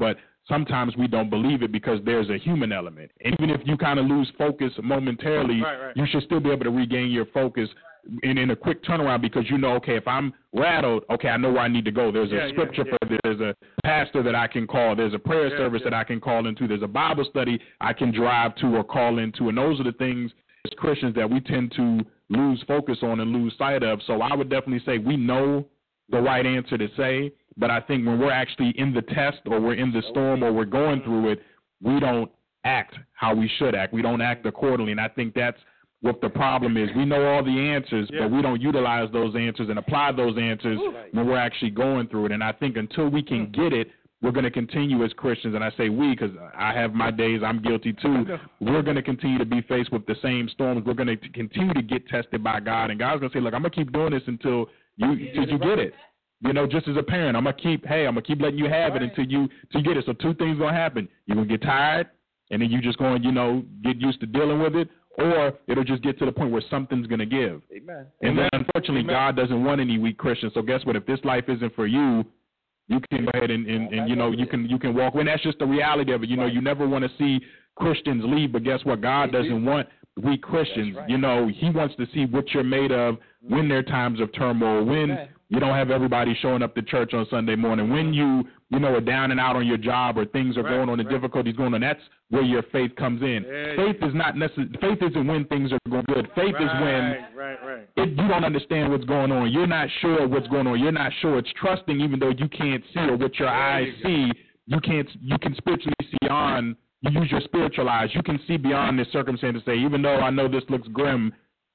sometimes we don't believe it because there's a human element. And even if you kind of lose focus momentarily, you should still be able to regain your focus in a quick turnaround because you know, okay, if I'm rattled, okay, I know where I need to go. There's a scripture for this. There's a pastor that I can call. There's a prayer service that I can call into. There's a Bible study I can drive to or call into. And those are the things as Christians that we tend to lose focus on and lose sight of. So I would definitely say we know the right answer to say, but I think when we're actually in the test or we're in the storm or we're going through it, we don't act how we should act. We don't act accordingly. And I think that's what the problem is. We know all the answers, but we don't utilize those answers and apply those answers when we're actually going through it. And I think until we can get it, we're going to continue as Christians, and I say we because I have my days, I'm guilty too. We're going to continue to be faced with the same storms. We're going to continue to get tested by God, and God's going to say, look, I'm going to keep doing this until you get it. You know, just as a parent, I'm going to keep letting you have it until you get it. So two things going to happen. You're going to get tired, and then you're just going to, get used to dealing with it, or it'll just get to the point where something's going to give. Amen. And then, unfortunately, God doesn't want any weak Christians. So guess what? If this life isn't for you, you can go ahead and you can walk away. And that's just the reality of it. You never want to see Christians leave, but guess what? God doesn't want weak Christians. He wants to see what you're made of when there are times of turmoil, when you don't have everybody showing up to church on Sunday morning, when you are down and out on your job or things are going on and difficulties going on. That's where your faith comes in. Faith is not necessarily. Faith isn't when things are going good. Faith is when you don't understand what's going on. You're not sure what's going on. You're not sure. It's trusting even though you can't see or what your eyes see. You can spiritually see beyond. You use your spiritual eyes. You can see beyond this circumstance to say, even though I know this looks grim,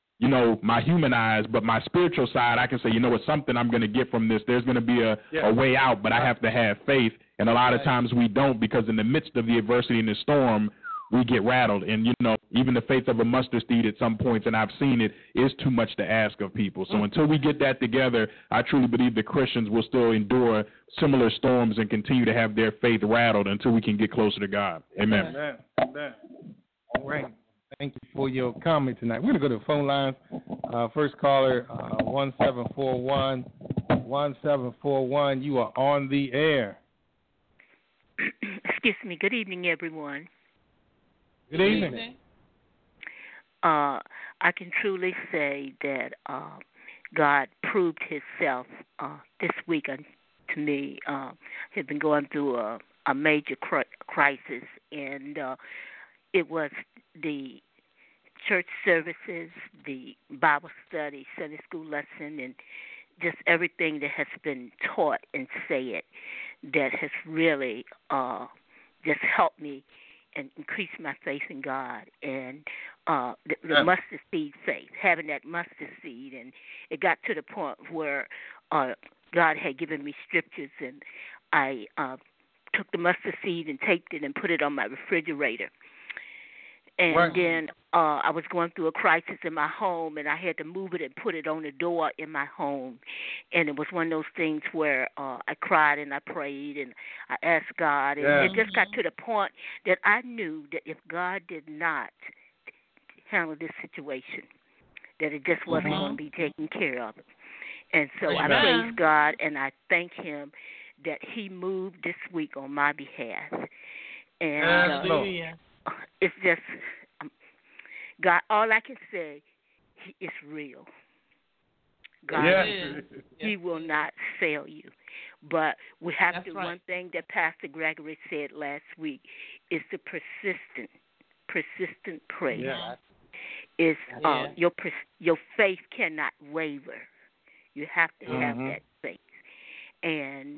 my human eyes, but my spiritual side, I can say, it's something I'm going to get from this. There's going to be a way out, but I have to have faith. And a lot of times we don't, because in the midst of the adversity and the storm, we get rattled. And, even the faith of a mustard seed at some points, and I've seen it, is too much to ask of people. So until we get that together, I truly believe the Christians will still endure similar storms and continue to have their faith rattled until we can get closer to God. Amen. Amen. All right. Thank you for your comment tonight. We're going to go to the phone lines. First caller, 1741. 1741, you are on the air. Excuse me. Good evening, everyone. Good evening. I can truly say that God proved himself this week to me. Had been going through a major crisis, and it was the church services, the Bible study, Sunday school lesson, and just everything that has been taught and said that has really just helped me and increase my faith in God and the mustard seed faith, having that mustard seed. And it got to the point where God had given me scriptures, and I took the mustard seed and taped it and put it on my refrigerator. And then I was going through a crisis in my home, and I had to move it and put it on the door in my home. And it was one of those things where I cried and I prayed and I asked God. And it just got to the point that I knew that if God did not handle this situation, that it just wasn't going to be taken care of. And so I praise God and I thank him that he moved this week on my behalf. And it's just, God, all I can say, he is real. God, he will not fail you. But we have to, one thing that Pastor Gregory said last week is the persistent prayer. Is your faith cannot waver. You have to have that faith. And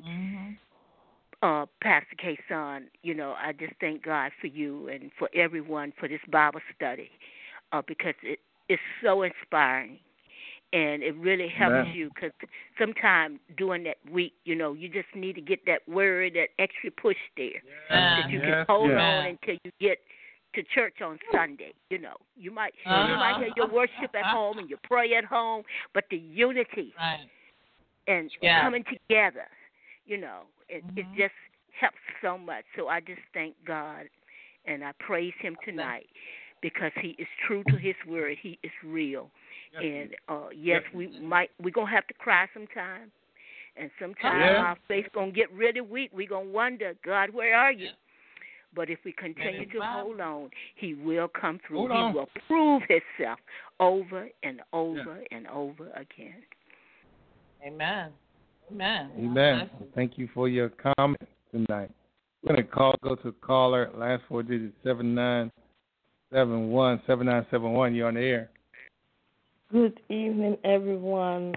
Pastor K-Son, I just thank God for you and for everyone for this Bible study because it is so inspiring. And it really helps you because sometimes during that week, you just need to get that word, that extra push there that you can hold on until you get to church on Sunday. You might hear your worship at home and you pray at home, but the unity and coming together, it just helps so much. So I just thank God and I praise him tonight because he is true to his word. He is real. And we're going to have to cry sometime. And sometimes our faith's going to get really weak. We're going to wonder, God, where are you? But if we continue to hold on, he will come through. Hold on. He will prove himself over and over and over again. Amen. Amen. Amen. Thank you for your comment tonight. We're going to go to caller, last four digits, 7971. 7971, you're on the air. Good evening, everyone.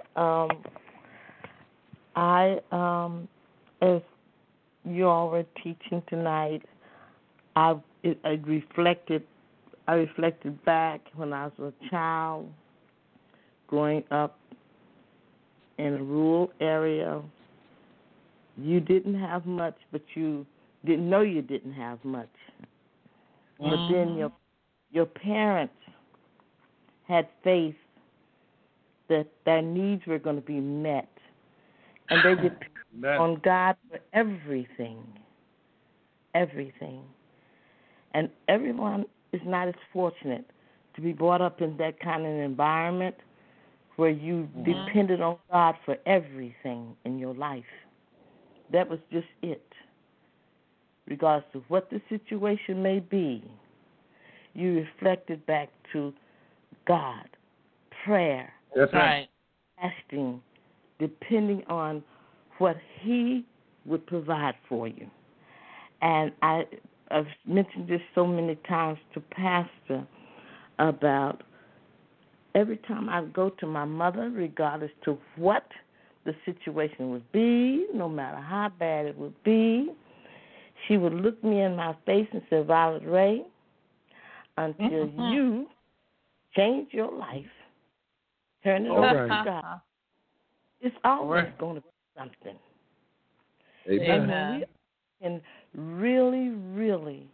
As you all were teaching tonight, I reflected back when I was a child, growing up in a rural area. You didn't have much, but you didn't know you didn't have much. Mm-hmm. But then your parents had faith that their needs were going to be met, and they depended on God for everything. Everything. And everyone is not as fortunate to be brought up in that kind of environment where you depended on God for everything in your life. That was just it. Regardless of what the situation may be, you reflected back to God, prayer, That's right. fasting, depending on what He would provide for you. And I've mentioned this so many times to Pastor about every time I go to my mother, regardless to what the situation would be, no matter how bad it would be, she would look me in my face and say, Violet Ray, until you change your life, turn it over to God, it's always going to be something. Amen. And we can really, really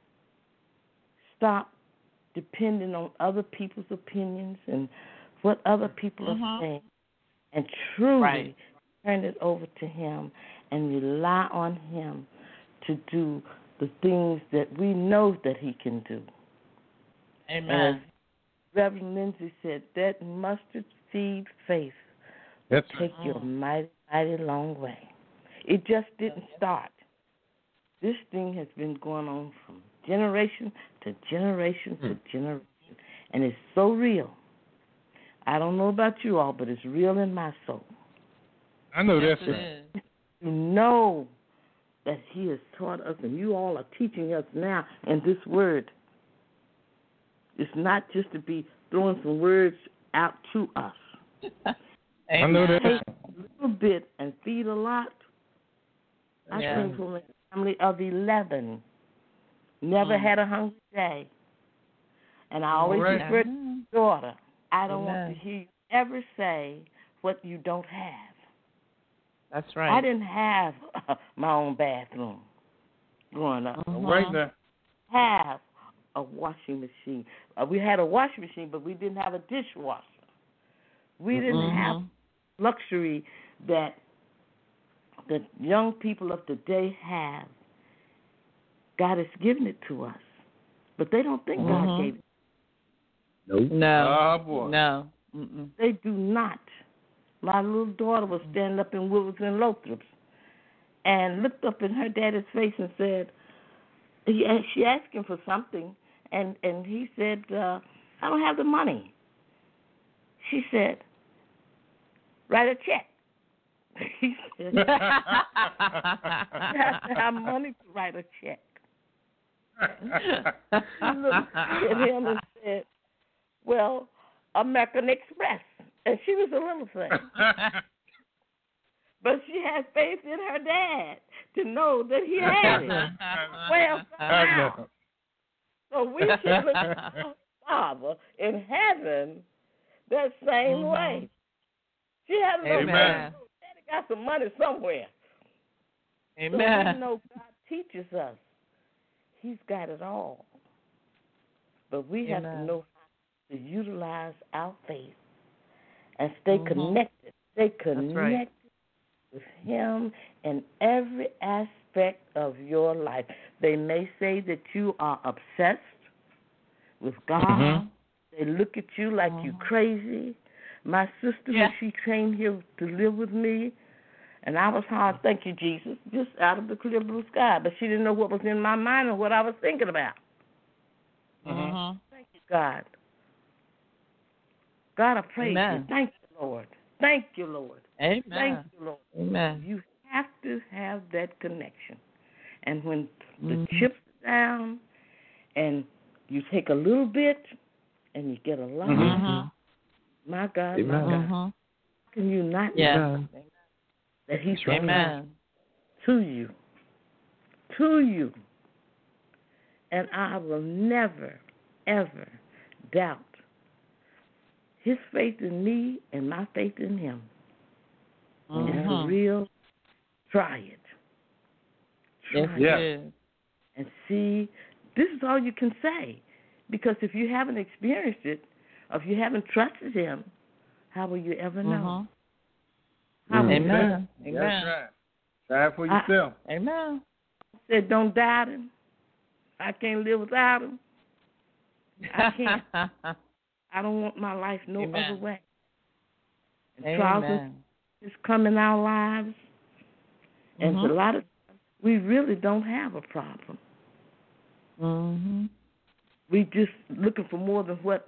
stop depending on other people's opinions and what other people are saying, and truly turn it over to Him and rely on Him to do the things that we know that He can do. Amen. And as Reverend Lindsay said, that mustard seed faith will take you a mighty, mighty long way. It just didn't start. This thing has been going on from generation to generation to generation, and it's so real. I don't know about you all, but it's real in my soul. I know that's right. To know that He has taught us, and you all are teaching us now in this word. It's not just to be throwing some words out to us. I know that. Take a little bit and feed a lot. I came from a family of 11. Never had a hungry day. And I always refer to my daughter. I don't want to hear you ever say what you don't have. That's right. I didn't have my own bathroom growing up. Right there. Have a washing machine. We had a washing machine, but we didn't have a dishwasher. We didn't have luxury that the young people of today have. God has given it to us, but they don't think God gave it. Nope. No. Oh, boy. No. They do not. My little daughter was standing up in Woodwards and Lothrops and looked up in her daddy's face and said, she asked him for something, and he said, I don't have the money. She said, write a check. He said, you have to have money to write a check. She looked at him and said, well, American Express. And she was a little thing. But she had faith in her dad to know that he had it. Well, somehow. So we should look at our Father in heaven that same way. She had a little money. Daddy got some money somewhere. Amen. So we know God teaches us. He's got it all. But we have to know how to utilize our faith and stay connected. Stay connected with Him in every aspect of your life. They may say that you are obsessed with God. They look at you like you crazy. My sister, when she came here to live with me, And I was hard, thank you, Jesus, just out of the clear blue sky. But she didn't know what was in my mind and what I was thinking about. Mm-hmm. Thank you, God. God, I praise you. Thank you, Lord. Thank you, Lord. Amen. Thank you, Lord. Amen. You have to have that connection. And when the chips are down and you take a little bit and you get a lot, my God, my God, how can you not know that He's Amen. to you? To you. And I will never, ever doubt His faith in me and my faith in Him. And for real, try it. Try it. And see, this is all you can say. Because if you haven't experienced it, or if you haven't trusted Him, how will you ever know? Amen. That's right. Try it for yourself. Amen. I said, don't doubt Him. I can't live without Him. I can't. I don't want my life no other way. And trials and just come in our lives. And a lot of times, we really don't have a problem. We just looking for more than what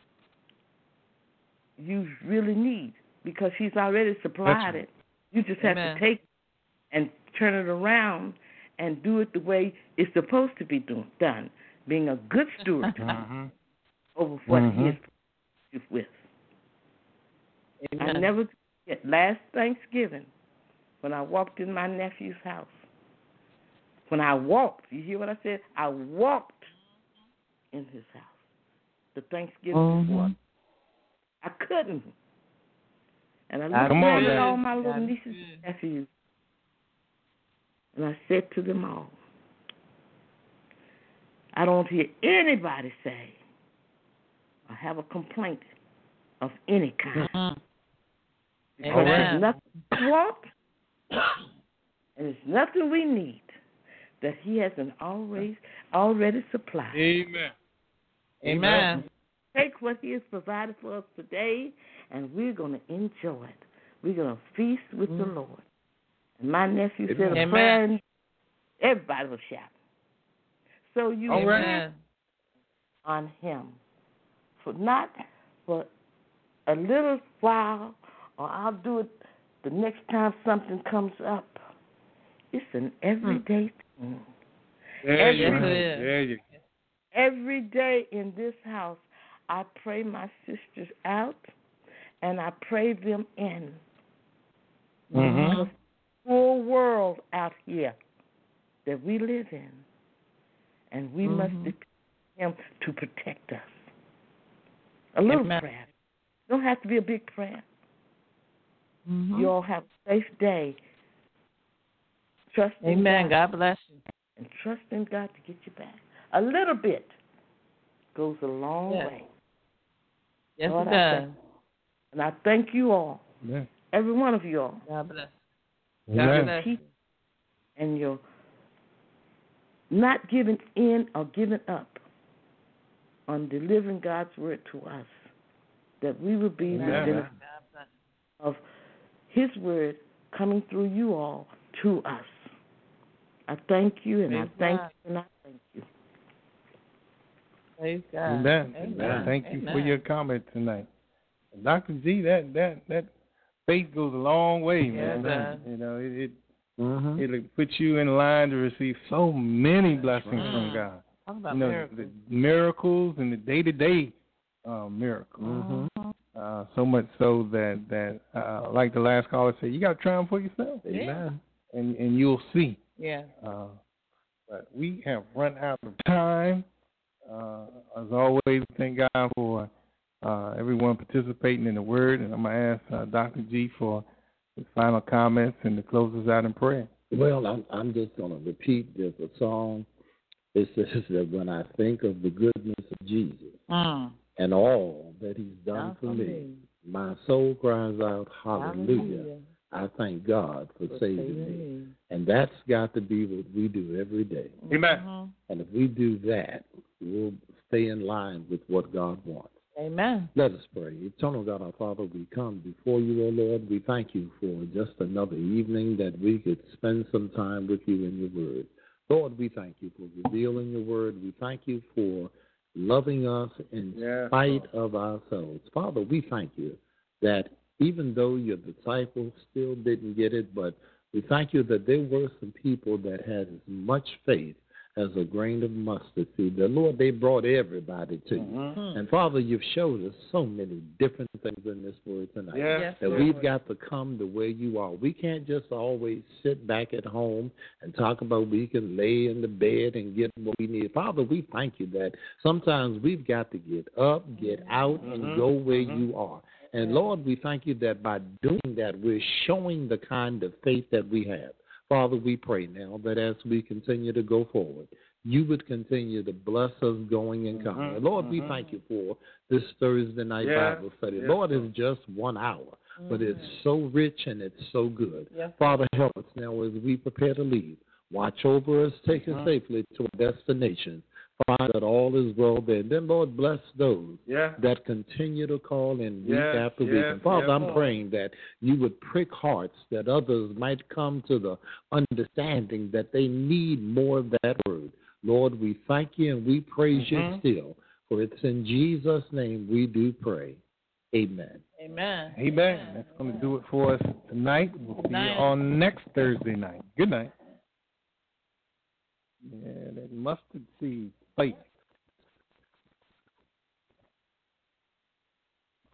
you really need because He's already supplied it. You just have to take it and turn it around and do it the way it's supposed to be done, being a good steward over what He has put you with. I never forget last Thanksgiving when I walked in my nephew's house. When I walked, you hear what I said? I walked in his house the Thanksgiving before. I couldn't. And I looked down at all my little nieces and nephews, and I said to them all, I don't hear anybody say or have a complaint of any kind. Because there's nothing we want, and there's nothing we need that He hasn't already supplied. Amen. Take what He has provided for us today, and we're going to enjoy it. We're going to feast with the Lord. And my nephew said a prayer, and everybody was shouting. So you on Him, not for a little while, or I'll do it the next time something comes up. It's an everyday thing. Every day in this house, I pray my sisters out, and I pray them in. Because the whole world out here that we live in, and we must depend on Him to protect us. A little prayer. Don't have to be a big prayer. You all have a safe day. Trust in God. God bless you. And trust in God to get you back. A little bit goes a long way. Yes, Lord, it does. And I thank you all. Every one of you all. God bless. God bless you. And you're not giving in or giving up on delivering God's word to us. That we will be the of His word coming through you all to us. I thank you, and I thank you, and I thank you. Praise God. Amen. Thank you for your comment tonight. Dr. G, that faith goes a long way, man. You know, it'll put you in line to receive so many blessings from God. Talk about miracles. The miracles and the day-to-day miracles. So much so that like the last caller said, you got to try them for yourself. Amen. And you'll see. Yeah. But we have run out of time. As always, thank God for everyone participating in the Word. And I'm going to ask Dr. G for his final comments and to close us out in prayer. Well, I'm just going to repeat. There's a song. It says that when I think of the goodness of Jesus and all that He's done for me, my soul cries out, hallelujah. I thank God for saving me. And that's got to be what we do every day. Amen. And if we do that, we'll stay in line with what God wants. Amen. Let us pray. Eternal God, our Father, we come before you, O Lord. We thank you for just another evening that we could spend some time with you in your word. Lord, we thank you for revealing your word. We thank you for loving us in spite of ourselves. Father, we thank you that even though your disciples still didn't get it, but we thank you that there were some people that had as much faith as a grain of mustard seed. The Lord, they brought everybody to you. And Father, you've showed us so many different things in this word tonight that we've got to come to where you are. We can't just always sit back at home and talk about we can lay in the bed and get what we need. Father, we thank you that sometimes we've got to get up, get out, and go where you are. And Lord, we thank you that by doing that, we're showing the kind of faith that we have. Father, we pray now that as we continue to go forward, you would continue to bless us going and coming. Lord, we thank you for this Thursday night Bible study. Lord, it's just 1 hour, but it's so rich and it's so good. Father, help us now as we prepare to leave. Watch over us, take us safely to a destination. Find that all is well there. And then, Lord, bless those that continue to call in week after week. And Father, I'm praying that you would prick hearts, that others might come to the understanding that they need more of that word. Lord, we thank you and we praise you still. For it's in Jesus' name we do pray. Amen. Amen. Amen. That's going to do it for us tonight. We'll see you on next Thursday night. Good night. Yeah, that mustard seed faith.